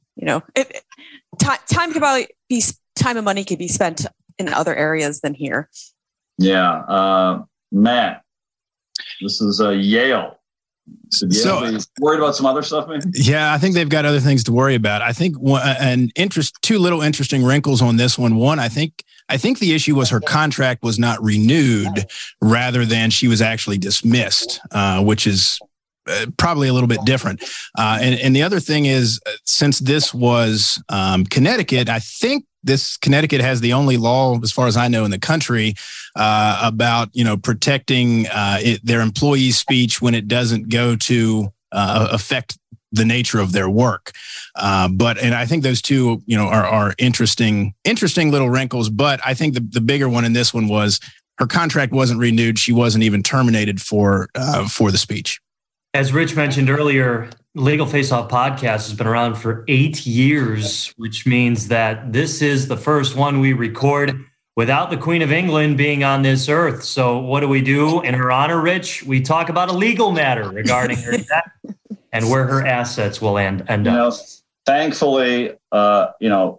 time and money could be spent in other areas than here. Yeah, Matt, this is Yale. So worried about some other stuff, maybe? Yeah, I think they've got other things to worry about. I think two little interesting wrinkles on this one. One, I think the issue was her contract was not renewed rather than she was actually dismissed, which is probably a little bit different. And the other thing is, since this was Connecticut, I think Connecticut has the only law, as far as I know, in the country about protecting their employees' speech when it doesn't go to affect the nature of their work. And I think those two, are interesting little wrinkles. But I think the bigger one in this one was her contract wasn't renewed. She wasn't even terminated for the speech. As Rich mentioned earlier, Legal Face Off podcast has been around for 8 years, which means that this is the first one we record without the Queen of England being on this earth. So what do we do in her honor, Rich? We talk about a legal matter regarding her death and where her assets will end up. Thankfully, God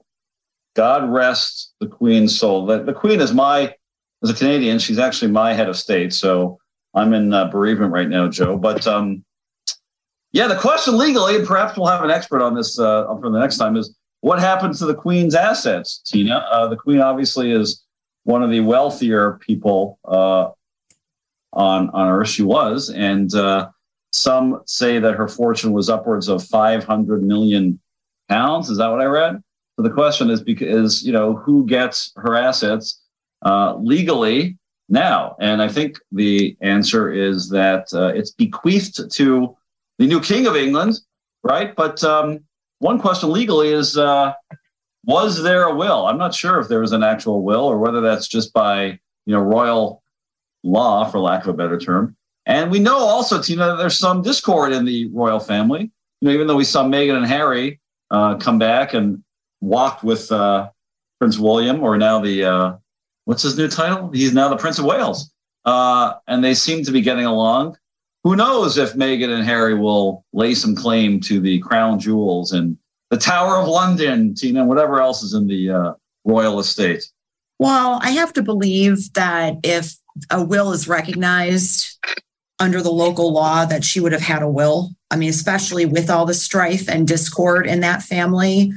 rest the Queen's soul. The Queen is as a Canadian, she's actually my head of state. So I'm in bereavement right now, Joe. But the question legally, and perhaps we'll have an expert on this for the next time, is what happens to the Queen's assets, Tina? The Queen obviously is one of the wealthier people on Earth. She was, and some say that her fortune was upwards of £500 million. Is that what I read? So the question is, because who gets her assets legally now? And I think the answer is that it's bequeathed to the new King of England, right? But one question legally is, was there a will? I'm not sure if there was an actual will or whether that's just by, royal law, for lack of a better term. And we know also, Tina, that there's some discord in the royal family. Even though we saw Meghan and Harry come back and walked with Prince William, or now what's his new title? He's now the Prince of Wales. And they seem to be getting along. Who knows if Meghan and Harry will lay some claim to the crown jewels and the Tower of London, Tina, whatever else is in the royal estate. Well, I have to believe that if a will is recognized under the local law, that she would have had a will. I mean, especially with all the strife and discord in that family.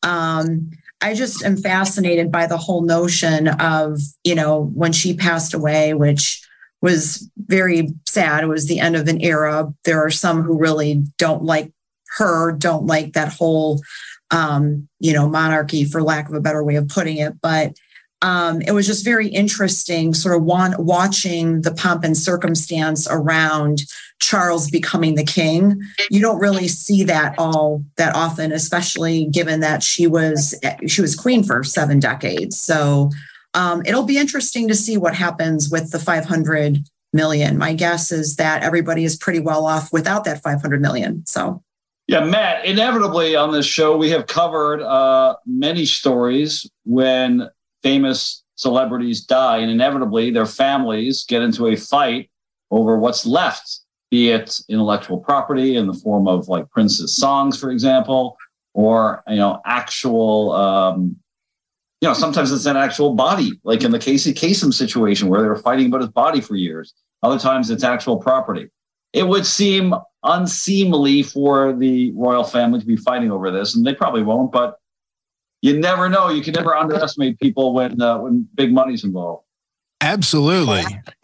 I just am fascinated by the whole notion of, when she passed away, which was very sad. It was the end of an era. There are some who really don't like her, don't like that whole, monarchy, for lack of a better way of putting it. But it was just very interesting sort of watching the pomp and circumstance around Charles becoming the king. You don't really see that all that often, especially given that she was queen for 7 decades. So it'll be interesting to see what happens with the 500 million. My guess is that everybody is pretty well off without that 500 million. So. Yeah, Matt, inevitably on this show, we have covered many stories when famous celebrities die, and inevitably their families get into a fight over what's left, be it intellectual property in the form of like Prince's songs, for example, or, actual, sometimes it's an actual body, like in the Casey Kasem situation where they were fighting about his body for years. Other times it's actual property. It would seem unseemly for the royal family to be fighting over this, and they probably won't, but you never know. You can never underestimate people when big money's involved. Absolutely.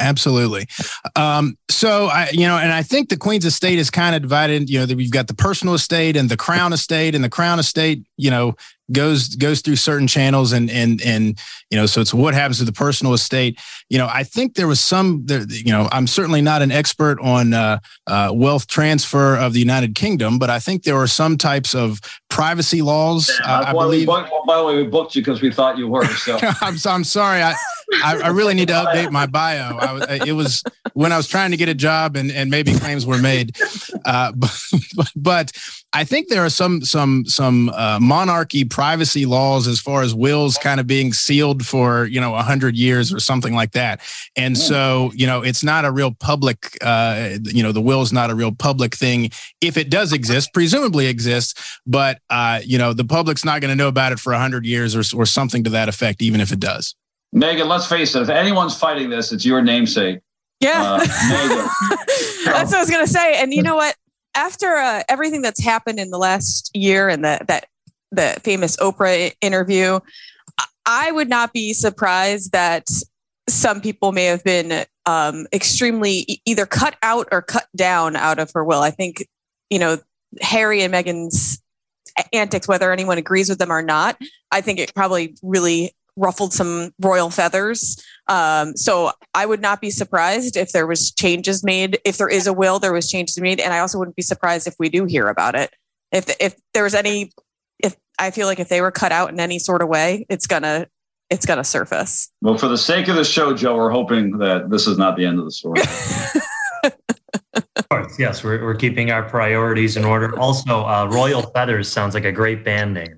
So I think the Queen's estate is kind of divided. That we've got the personal estate and the Crown estate, and the Crown estate, goes through certain channels, and so it's what happens to the personal estate. I think there was I'm certainly not an expert on wealth transfer of the United Kingdom, but I think there are some types of privacy laws. I believe. By the way, we booked you because we thought you were. So I'm sorry. I really need to update my bio. It was when I was trying to get a job, and maybe claims were made, but I think there are some monarchy privacy laws as far as wills kind of being sealed for 100 years or something like that, and so it's not a real public. The will is not a real public thing if it does exist, presumably exists, but the public's not going to know about it for 100 years or something to that effect, even if it does. Megan, let's face it, if anyone's fighting this, it's your namesake. Yeah. That's what I was going to say. And you know what? After everything that's happened in the last year and the famous Oprah interview, I would not be surprised that some people may have been extremely either cut out or cut down out of her will. I think, Harry and Meghan's antics, whether anyone agrees with them or not, I think it probably really ruffled some royal feathers. So I would not be surprised if there was changes made. If there is a will, there was changes made. And I also wouldn't be surprised if we do hear about it. If there was if I feel like if they were cut out in any sort of way, it's gonna surface. Well, for the sake of the show, Joe, we're hoping that this is not the end of the story. Of course, yes, we're keeping our priorities in order. Also, Royal Feathers sounds like a great band name.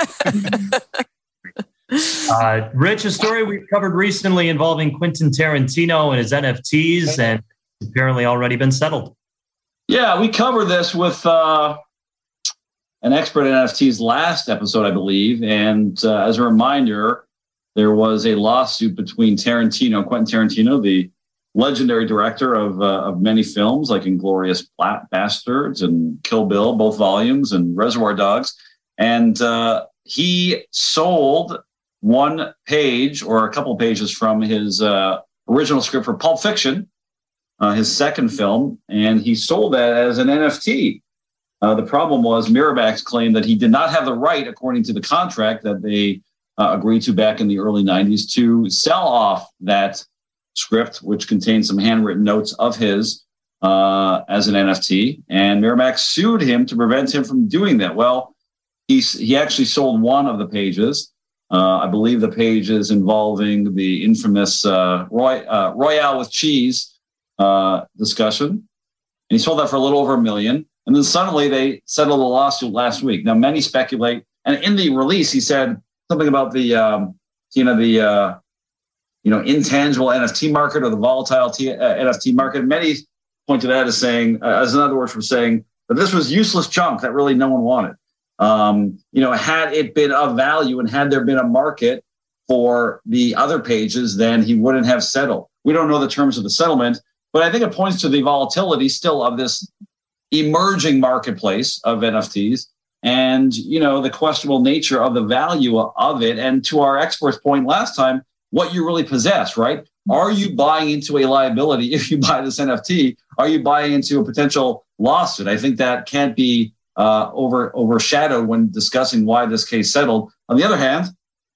So. Rich, a story we've covered recently involving Quentin Tarantino and his NFTs, and apparently already been settled. Yeah, we covered this with an expert in NFTs last episode, I believe. And as a reminder, there was a lawsuit between Quentin Tarantino, the legendary director of many films like Inglourious Bastards and Kill Bill, both volumes, and Reservoir Dogs. And he sold one page or a couple pages from his original script for Pulp Fiction, his second film, and he sold that as an NFT. The problem was Miramax claimed that he did not have the right, according to the contract that they agreed to back in the early 90s, to sell off that script, which contained some handwritten notes of his as an NFT. And Miramax sued him to prevent him from doing that. Well, he actually sold one of the pages. I believe the pages involving the infamous Royale with cheese discussion. And he sold that for a little over $1 million. And then suddenly they settled the lawsuit last week. Now, many speculate, and in the release, he said something about the intangible NFT market or the volatile NFT market. Many point to that as saying, as another word for saying that this was useless junk that really no one wanted. Had it been of value and had there been a market for the other pages, then he wouldn't have settled. We don't know the terms of the settlement, but I think it points to the volatility still of this emerging marketplace of NFTs and, the questionable nature of the value of it. And to our expert's point last time, what you really possess, right? Are you buying into a liability if you buy this NFT? Are you buying into a potential lawsuit? I think that can't be overshadowed when discussing why this case settled. On the other hand,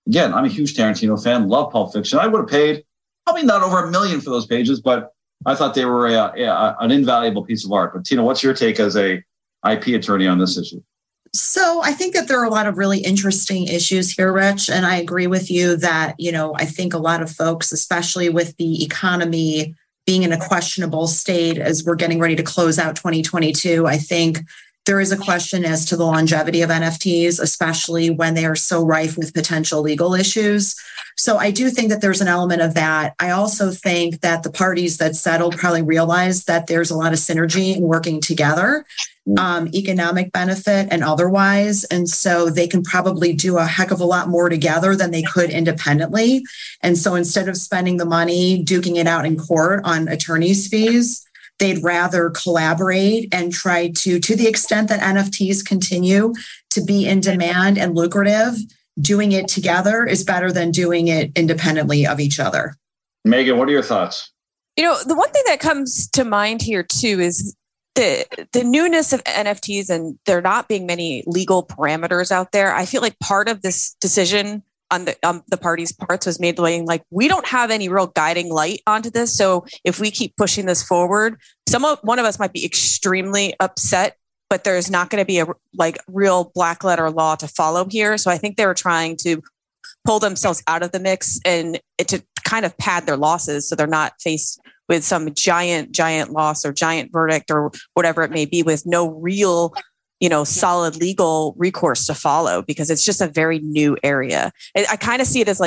again, I'm a huge Tarantino fan, love Pulp Fiction. I would have paid probably not over $1 million for those pages, but I thought they were an invaluable piece of art. But Tina, what's your take as a IP attorney on this issue? So I think that there are a lot of really interesting issues here, Rich. And I agree with you that, I think a lot of folks, especially with the economy being in a questionable state as we're getting ready to close out 2022, I think there is a question as to the longevity of NFTs, especially when they are so rife with potential legal issues. So I do think that there's an element of that. I also think that the parties that settled probably realize that there's a lot of synergy in working together, economic benefit and otherwise. And so they can probably do a heck of a lot more together than they could independently. And so instead of spending the money duking it out in court on attorney's fees, they'd rather collaborate and try to the extent that NFTs continue to be in demand and lucrative, doing it together is better than doing it independently of each other. Megan, what are your thoughts? The one thing that comes to mind here too is the newness of NFTs and there not being many legal parameters out there. I feel like part of this decision on the parties' parts was made like we don't have any real guiding light onto this. So if we keep pushing this forward, one of us might be extremely upset, but there's not going to be a real black letter law to follow here. So I think they were trying to pull themselves out of the mix and to kind of pad their losses so they're not faced with some giant loss or giant verdict or whatever it may be with no real solid legal recourse to follow because it's just a very new area. I kind of see it as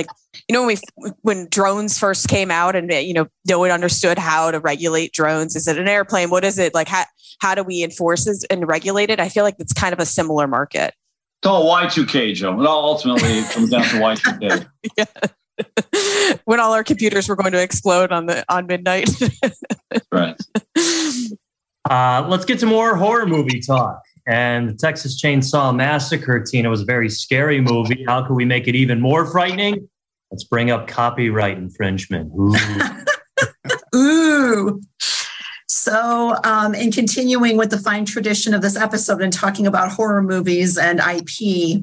when drones first came out and, no one understood how to regulate drones. Is it an airplane? What is it? How do we enforce this and regulate it? I feel like it's kind of a similar market. It's all Y2K, Joe. It all ultimately comes down to Y2K. Yeah. When all our computers were going to explode on midnight. Right. Let's get to more horror movie talk. And the Texas Chainsaw Massacre, Tina, was a very scary movie. How can we make it even more frightening? Let's bring up copyright infringement. Ooh. Ooh. So in continuing with the fine tradition of this episode and talking about horror movies and IP,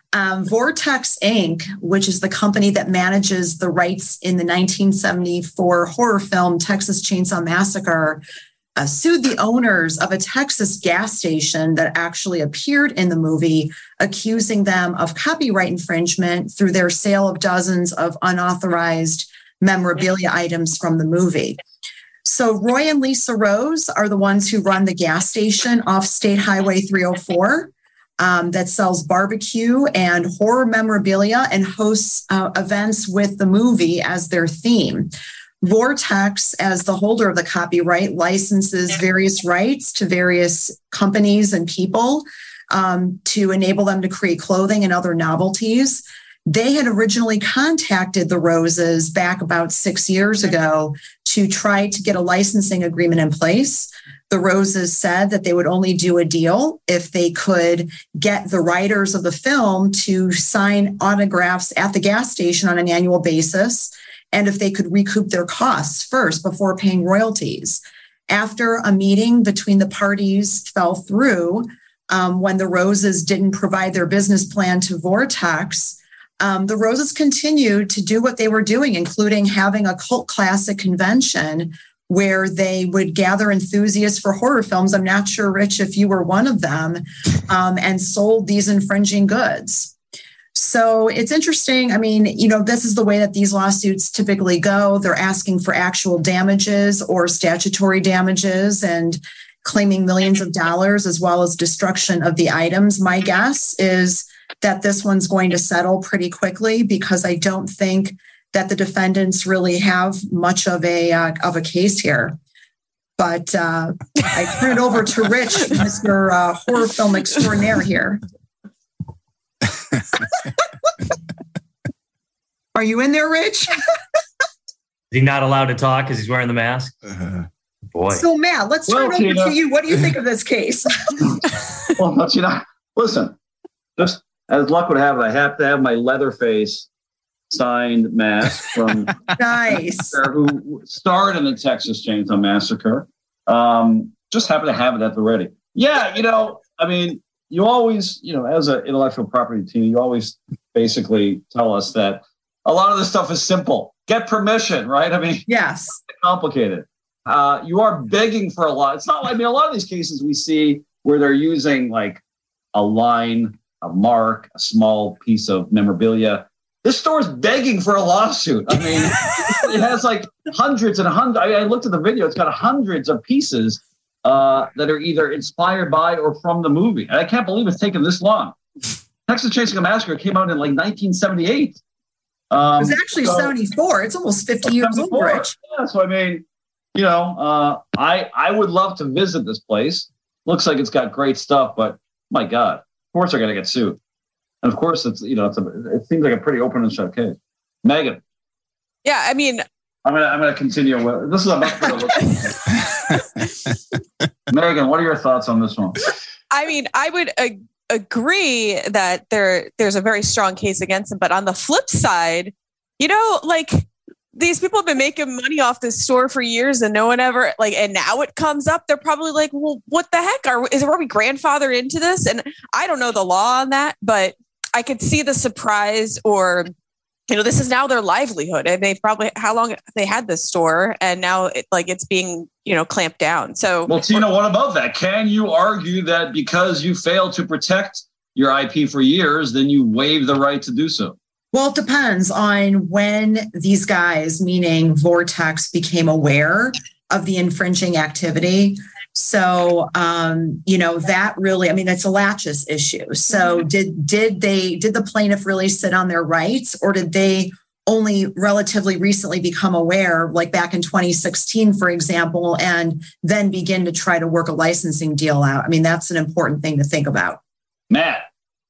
Vortex Inc., which is the company that manages the rights in the 1974 horror film Texas Chainsaw Massacre, sued the owners of a Texas gas station that actually appeared in the movie, accusing them of copyright infringement through their sale of dozens of unauthorized memorabilia items from the movie. So Roy and Lisa Rose are the ones who run the gas station off State Highway 304 that sells barbecue and horror memorabilia and hosts events with the movie as their theme. Vortex, as the holder of the copyright, licenses various rights to various companies and people to enable them to create clothing and other novelties. They had originally contacted the Roses back about 6 years ago to try to get a licensing agreement in place. The Roses said that they would only do a deal if they could get the writers of the film to sign autographs at the gas station on an annual basis, and if they could recoup their costs first before paying royalties. After a meeting between the parties fell through, when the Roses didn't provide their business plan to Vortex, the Roses continued to do what they were doing, including having a cult classic convention where they would gather enthusiasts for horror films. I'm not sure, Rich, if you were one of them, and sold these infringing goods. So it's interesting. I mean, this is the way that these lawsuits typically go. They're asking for actual damages or statutory damages and claiming millions of dollars as well as destruction of the items. My guess is that this one's going to settle pretty quickly because I don't think that the defendants really have much of a case here. But I turn it over to Rich, Mr. Horror film extraordinaire here. Are you in there, Rich? Is he not allowed to talk because he's wearing the mask? Boy. So, Matt, let's turn over to you. What do you think of this case? Well, listen, just as luck would have it, I have to have my Leatherface signed mask from nice. Who starred in the Texas Chainsaw Massacre. Just happen to have it at the ready. Yeah, you always, as an intellectual property team, you always basically tell us that a lot of this stuff is simple. Get permission, right? I mean, yes, it's complicated. You are begging for a lot. It's not like, I mean, a lot of these cases we see where they're using like a line, a mark, a small piece of memorabilia. This store is begging for a lawsuit. I mean, it has like hundreds and hundreds. I looked at the video. It's got hundreds of pieces that are either inspired by or from the movie. And I can't believe it's taken this long. Texas Chainsaw Massacre came out in like 1978. It was actually 74. It's almost 50 years old, Rich. Yeah, so I mean, you know, I would love to visit this place. Looks like it's got great stuff, but my God, of course they're going to get sued. And of course, it's, you know, it seems like a pretty open and shut case. Megan. Yeah, I mean, I'm gonna continue with this. Is a much better look. Megan, what are your thoughts on this one? I mean, I would agree that there's a very strong case against him, but on the flip side, you know, like these people have been making money off this store for years, and no one ever like. And now it comes up, they're probably like, "Well, what the heck? Are we grandfathered into this?" And I don't know the law on that, but I could see the surprise, or, you know, this is now their livelihood, and they've probably how long they had this store, and now it's being, you know, clamped down. So, well, Tina, what about that? Can you argue that because you failed to protect your IP for years, then you waive the right to do so? Well, it depends on when these guys, meaning Vortex, became aware of the infringing activity. So, you know, that really, I mean, it's a laches issue. So did the plaintiff really sit on their rights, or did they only relatively recently become aware, like back in 2016, for example, and then begin to try to work a licensing deal out? I mean, that's an important thing to think about. Matt.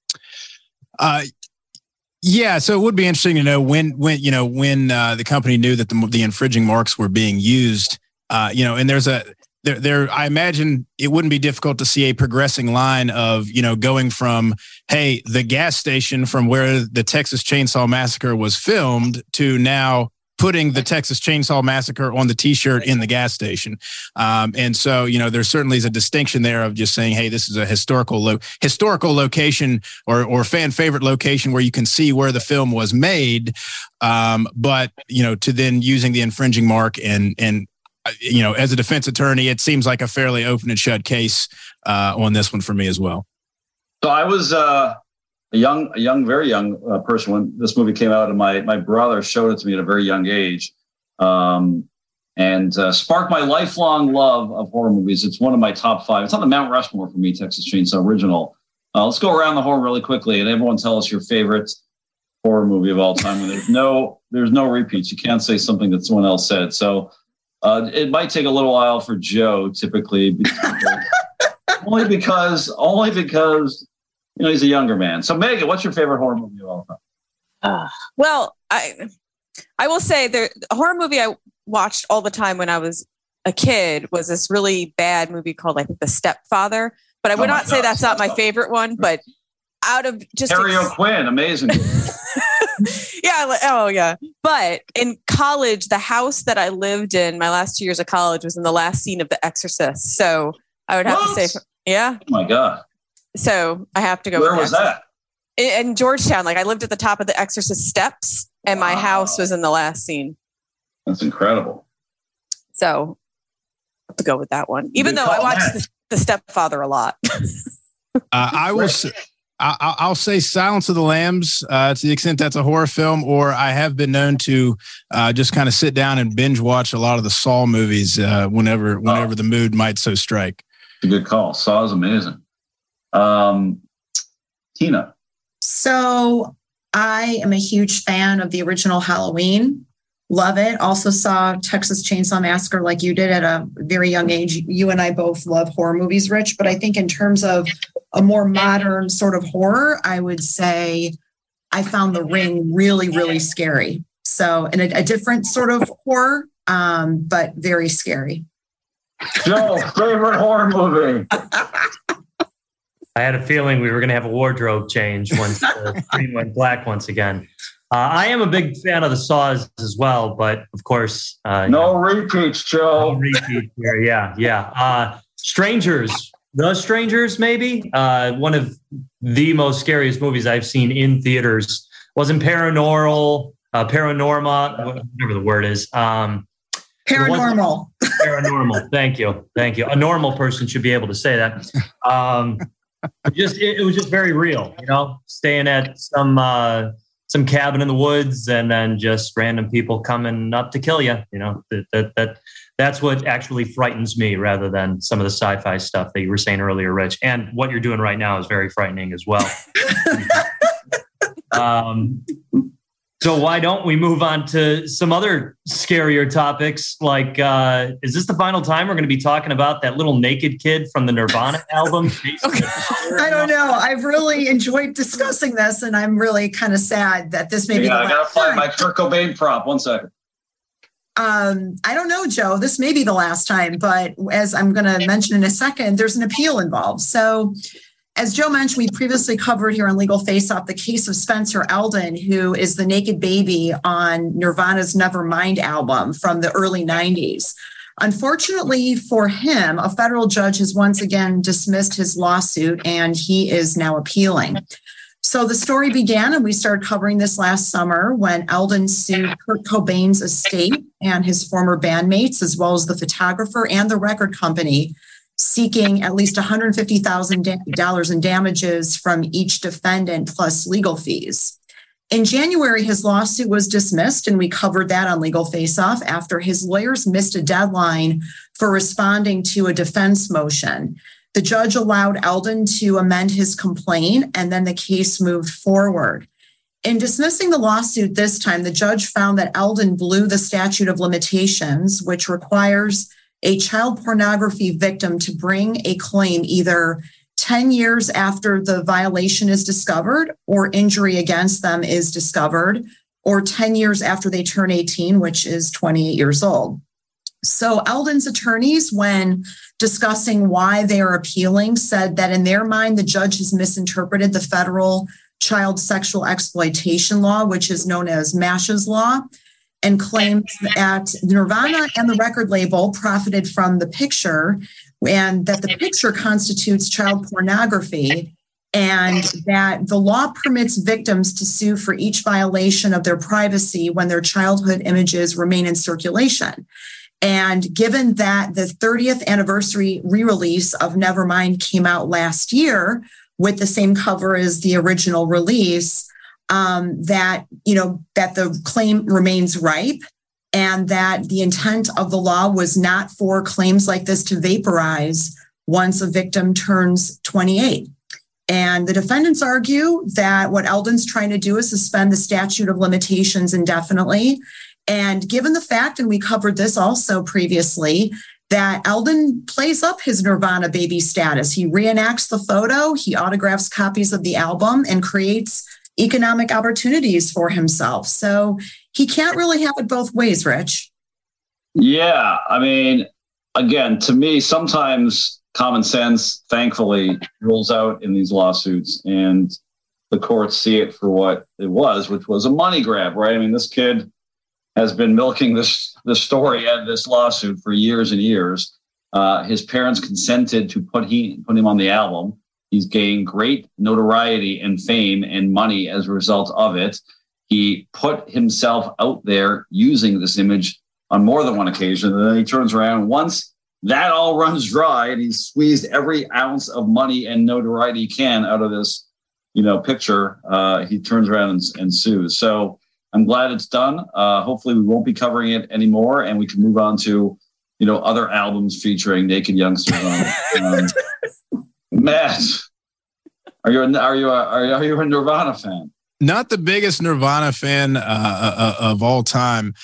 Yeah, so it would be interesting to know when the company knew that the infringing marks were being used. You know, and there's I imagine it wouldn't be difficult to see a progressing line of, you know, going from, hey, the gas station from where the Texas Chainsaw Massacre was filmed to now putting the Texas Chainsaw Massacre on the T-shirt in the gas station. And so, you know, there certainly is a distinction there of just saying, hey, this is a historical location or fan favorite location where you can see where the film was made. But, you know, to then using the infringing mark and you know, as a defense attorney, it seems like a fairly open and shut case on this one for me as well. So I was a very young person when this movie came out, and my brother showed it to me at a very young age, and sparked my lifelong love of horror movies. It's one of my top 5. It's on the Mount Rushmore for me, Texas Chainsaw original. Let's go around the horn really quickly, and everyone tell us your favorite horror movie of all time. And there's no repeats. You can't say something that someone else said. So it might take a little while for Joe, typically, only because you know he's a younger man. So Megan, what's your favorite horror movie of all time? Well, I will say a horror movie I watched all the time when I was a kid was this really bad movie called, I think, The Stepfather. But I would not say that's not my favorite one. But out of just Harry O'Quinn, amazing. Yeah. Oh, yeah. But in college, the house that I lived in my last 2 years of college was in the last scene of The Exorcist. So I would have to say, yeah. Oh my God. So I have to go. Where was that? In Georgetown. Like, I lived at the top of The Exorcist steps, and my house was in the last scene. That's incredible. So I have to go with that one, even though I watched the Stepfather a lot. I'll say Silence of the Lambs to the extent that's a horror film, or I have been known to just kind of sit down and binge watch a lot of the Saw movies whenever the mood might so strike. A good call. Saw is amazing. Tina. So I am a huge fan of the original Halloween. Love it. Also saw Texas Chainsaw Massacre like you did at a very young age. You and I both love horror movies, Rich. But I think in terms of a more modern sort of horror, I would say I found The Ring really, really scary. So in a different sort of horror, but very scary. Joe, favorite horror movie? I had a feeling we were going to have a wardrobe change once the screen went black once again. I am a big fan of the Saws as well, but of course... no repeats, Joe. No repeats here, yeah. Strangers, The Strangers, maybe? One of the most scariest movies I've seen in theaters. wasn't paranormal, whatever the word is. Paranormal. Paranormal. Thank you. A normal person should be able to say that. It was just very real, staying at some cabin in the woods and then just random people coming up to kill you. That's what actually frightens me rather than some of the sci-fi stuff that you were saying earlier, Rich. And what you're doing right now is very frightening as well. So why don't we move on to some other scarier topics? Like, is this the final time we're going to be talking about that little naked kid from the Nirvana album? Okay. I don't know. I've really enjoyed discussing this, and I'm really kind of sad that this may be the last time. I got to find my Kurt Cobain prop. 1 second. I don't know, Joe. This may be the last time, but as I'm going to mention in a second, there's an appeal involved. So, as Joe mentioned, we previously covered here on Legal Face Off the case of Spencer Eldon, who is the naked baby on Nirvana's Nevermind album from the early 90s. Unfortunately for him, a federal judge has once again dismissed his lawsuit, and he is now appealing. So the story began, and we started covering this last summer when Eldon sued Kurt Cobain's estate and his former bandmates, as well as the photographer and the record company, seeking at least $150,000 in damages from each defendant plus legal fees. In January, his lawsuit was dismissed, and we covered that on Legal Face Off after his lawyers missed a deadline for responding to a defense motion. The judge allowed Eldon to amend his complaint, and then the case moved forward. In dismissing the lawsuit this time, the judge found that Eldon blew the statute of limitations, which requires a child pornography victim to bring a claim either 10 years after the violation is discovered or injury against them is discovered, or 10 years after they turn 18, which is 28 years old. So Eldon's attorneys, when discussing why they are appealing, said that in their mind, the judge has misinterpreted the federal child sexual exploitation law, which is known as MASH's law, and claims that Nirvana and the record label profited from the picture, and that the picture constitutes child pornography, and that the law permits victims to sue for each violation of their privacy when their childhood images remain in circulation. And given that the 30th anniversary re-release of Nevermind came out last year with the same cover as the original release, that the claim remains ripe, and that the intent of the law was not for claims like this to vaporize once a victim turns 28. And the defendants argue that what Eldon's trying to do is suspend the statute of limitations indefinitely. And given the fact, and we covered this also previously, that Eldon plays up his Nirvana baby status. He reenacts the photo, he autographs copies of the album, and creates economic opportunities for himself. So he can't really have it both ways, Rich. Yeah. I mean, again, to me, sometimes common sense, thankfully, rolls out in these lawsuits, and the courts see it for what it was, which was a money grab, right? I mean, this kid has been milking the story and this lawsuit for years and years. His parents consented to put him on the album. He's gained great notoriety and fame and money as a result of it. He put himself out there using this image on more than one occasion. And then he turns around. Once that all runs dry and he's squeezed every ounce of money and notoriety he can out of this, picture, he turns around and sues. So I'm glad it's done. Hopefully we won't be covering it anymore, and we can move on to, other albums featuring naked youngsters on. Matt, are you a Nirvana fan? Not the biggest Nirvana fan of all time.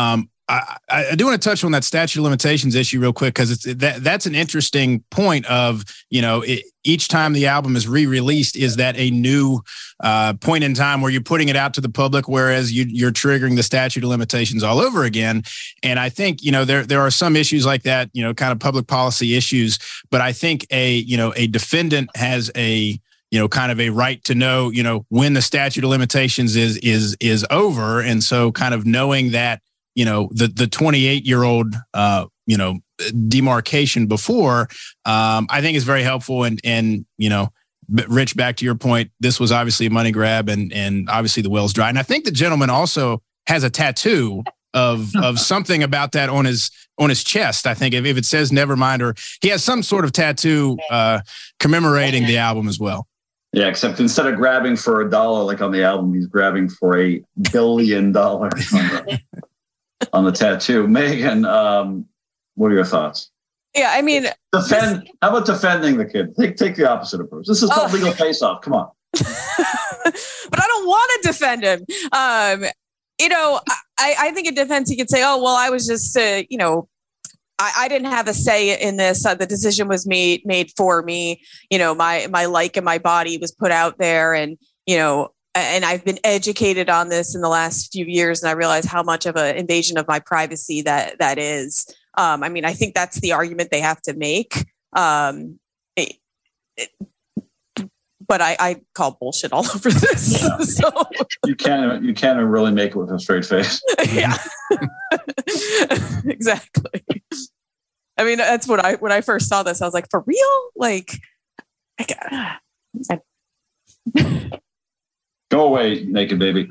I do want to touch on that statute of limitations issue real quick, because that's an interesting point of, each time the album is re-released, is that a new point in time where you're putting it out to the public, whereas you're triggering the statute of limitations all over again. And I think, there are some issues like that, kind of public policy issues, but I think a defendant has a kind of a right to know, when the statute of limitations is over. And so kind of knowing that, the 28-year-old, demarcation before, I think is very helpful. And Rich, back to your point, this was obviously a money grab, and obviously the well's dry. And I think the gentleman also has a tattoo of something about that on his chest. I think if it says Nevermind, or he has some sort of tattoo commemorating the album as well. Yeah, except instead of grabbing for $1 like on the album, he's grabbing for $1 billion on the tattoo. Megan, what are your thoughts? Yeah, I mean, how about defending the kid? Take the opposite approach. This is called legal face-off. Come on. But I don't want to defend him. I think in defense he could say, "Oh, well, I was just, I didn't have a say in this. The decision was made for me. My like and my body was put out there, and and I've been educated on this in the last few years, and I realize how much of an invasion of my privacy that is." I think that's the argument they have to make. But I call bullshit all over this. Yeah. So. You can't really make it with a straight face. Yeah, exactly. I mean, that's when I first saw this, I was like, for real? Like, go away, naked baby.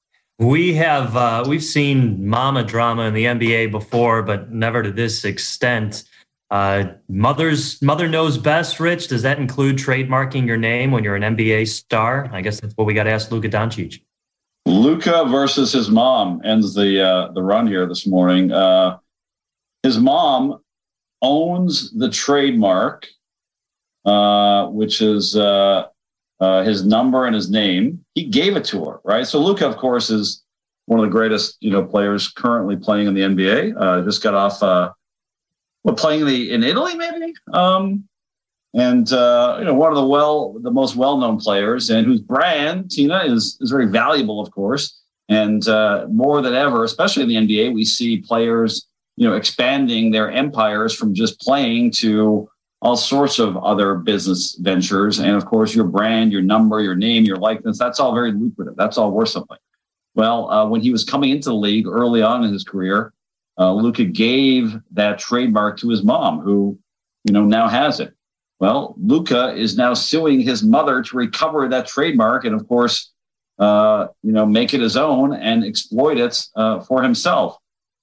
We've seen mama drama in the NBA before, but never to this extent. Mother knows best, Rich. Does that include trademarking your name when you're an NBA star? I guess that's what we got to ask Luka Doncic. Luka versus his mom ends the run here this morning. His mom owns the trademark, which is his number and his name. He gave it to her, right? So Luka, of course, is one of the greatest, players currently playing in the NBA. Just got off, playing in Italy, maybe. One of the most well-known players, and whose brand, Tina, is very valuable, of course. And more than ever, especially in the NBA, we see players, expanding their empires from just playing to all sorts of other business ventures. And of course, your brand, your number, your name, your likeness, that's all very lucrative. That's all worth something. Well, when he was coming into the league early on in his career, Luka gave that trademark to his mom, who, now has it. Well, Luka is now suing his mother to recover that trademark and, of course, make it his own and exploit it for himself.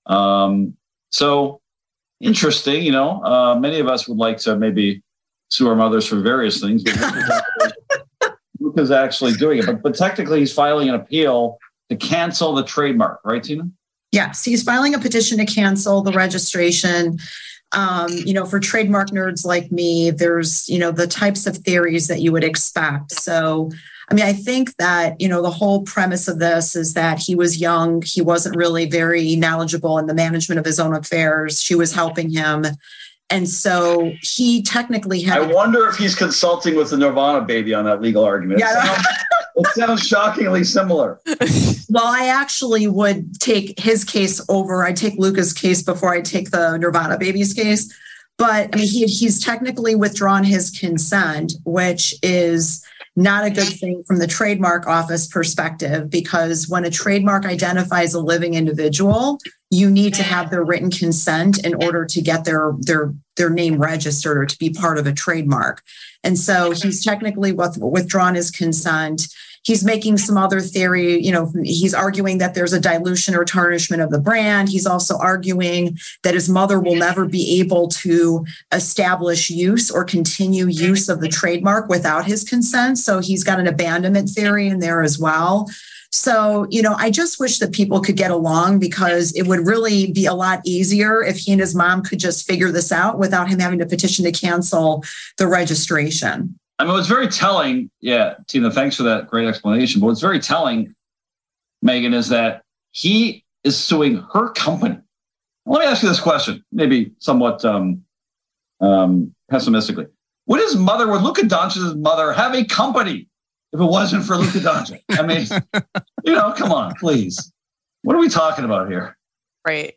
So interesting, many of us would like to maybe sue our mothers for various things, but Luka's actually doing it. But technically, he's filing an appeal to cancel the trademark, right, Tina? Yes, he's filing a petition to cancel the registration. For trademark nerds like me, there's, the types of theories that you would expect. So, I think that, the whole premise of this is that he was young. He wasn't really very knowledgeable in the management of his own affairs. She was helping him. And so he technically had... I wonder if he's consulting with the Nirvana baby on that legal argument. Yeah. It sounds shockingly similar. Well, I actually would take his case over. I'd take Luka's case before I take the Nirvana baby's case. But he's technically withdrawn his consent, which is not a good thing from the trademark office perspective, because when a trademark identifies a living individual, you need to have their written consent in order to get their name registered or to be part of a trademark. And so he's technically withdrawn his consent. He's making some other theory, he's arguing that there's a dilution or tarnishment of the brand. He's also arguing that his mother will never be able to establish use or continue use of the trademark without his consent. So he's got an abandonment theory in there as well. So, I just wish that people could get along, because it would really be a lot easier if he and his mom could just figure this out without him having to petition to cancel the registration. What's very telling, yeah, Tina, thanks for that great explanation. But what's very telling, Megan, is that he is suing her company. Let me ask you this question, maybe somewhat pessimistically. Would Luka Doncic's mother have a company if it wasn't for Luka Doncic? Come on, please. What are we talking about here? Right.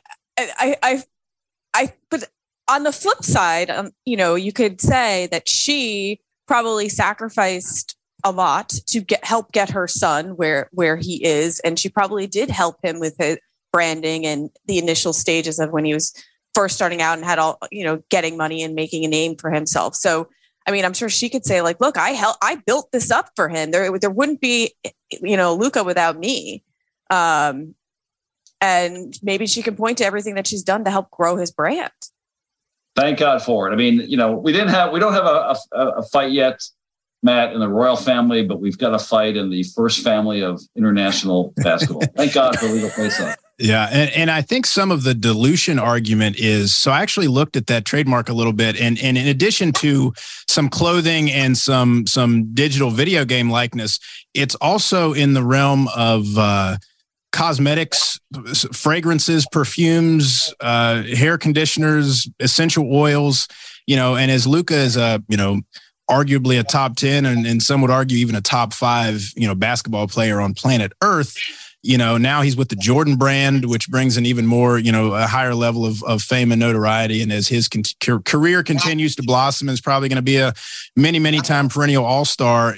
But on the flip side, you could say that she probably sacrificed a lot to help get her son where he is. And she probably did help him with his branding and the initial stages of when he was first starting out and had all, getting money and making a name for himself. So I mean, I'm sure she could say like, look, I built this up for him. There wouldn't be, Luka without me. And maybe she can point to everything that she's done to help grow his brand. Thank God for it. I mean, we don't have a fight yet, Matt, in the royal family, but we've got a fight in the first family of international basketball. Thank God for Legal Face-Off. Yeah. And I think some of the dilution argument is, so I actually looked at that trademark a little bit. And in addition to some clothing and some digital video game likeness, it's also in the realm of cosmetics, fragrances, perfumes, hair conditioners, essential oils, and as Luka is arguably a top 10 and some would argue even a top 5, basketball player on planet Earth. Now he's with the Jordan brand, which brings an even more, a higher level of fame and notoriety. And as his career continues to blossom, is probably going to be a many, many time perennial all-star,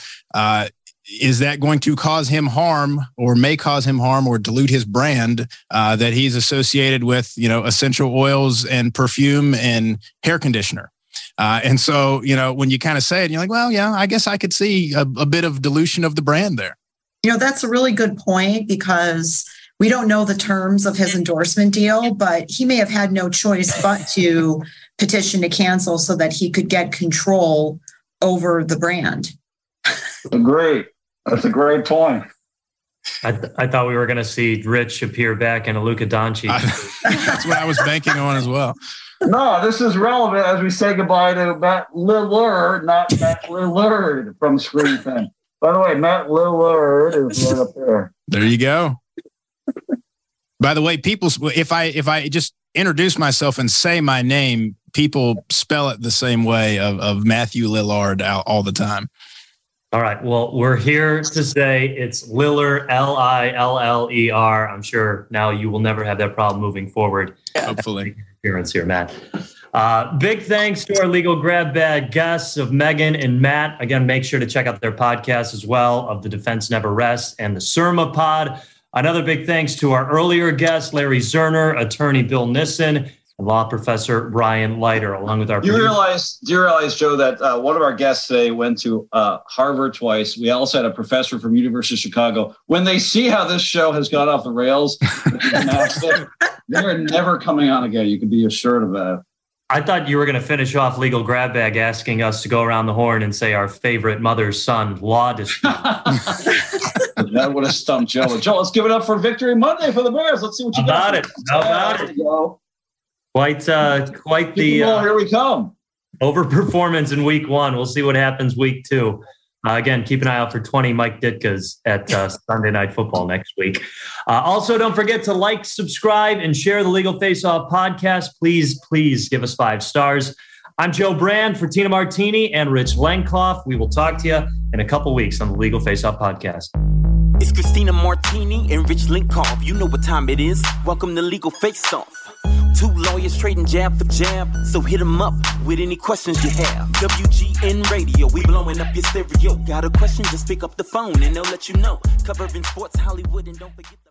is that going to cause him harm or may cause him harm or dilute his brand that he's associated with, essential oils and perfume and hair conditioner? And so, when you kind of say it, you're like, well, yeah, I guess I could see a bit of dilution of the brand there. That's a really good point because we don't know the terms of his endorsement deal, but he may have had no choice but to petition to cancel so that he could get control over the brand. Great. That's a great point. I thought we were going to see Rich appear back in a Luka Doncic. That's what I was banking on as well. No, this is relevant as we say goodbye to Matt Lillard, not Matt Lillard from Screen Thing. By the way, Matt Lillard is right up there. There you go. By the way, people, if I just introduce myself and say my name, people spell it the same way of Matthew Lillard all the time. All right. Well, we're here to say it's Lillard, Liller. I'm sure now you will never have that problem moving forward. Hopefully. Appearance here, Matt. Big thanks to our legal grab bag guests of Megan and Matt. Again, make sure to check out their podcast as well of The Defense Never Rests and the Surma Pod. Another big thanks to our earlier guest, Larry Zerner, attorney Bill Nissen, and law professor Brian Leiter, along with our... Do you realize, Joe, that one of our guests today went to Harvard twice. We also had a professor from University of Chicago. When they see how this show has gone off the rails, they're never coming on again. You can be assured of that. I thought you were going to finish off Legal Grab Bag asking us to go around the horn and say our favorite mother-son law dispute. That would have stumped Joe. Joe, let's give it up for Victory Monday for the Bears. Let's see what you got. How about it? Quite the... here we come. Overperformance in week 1. We'll see what happens week 2. Again, keep an eye out for 20 Mike Ditkas at Sunday Night Football next week. Also, don't forget to like, subscribe, and share the Legal Face-Off podcast. Please give us 5 stars. I'm Joe Brand for Tina Martini and Rich Lenkoff. We will talk to you in a couple weeks on the Legal Face-Off podcast. It's Christina Martini and Rich Lenkoff. You know what time it is. Welcome to Legal Face-Off. 2 lawyers trading jab for jab, so hit them up with any questions you have. WGN Radio, we blowing up your stereo. Got a question, just pick up the phone and they'll let you know. Covering sports, Hollywood, and don't forget the...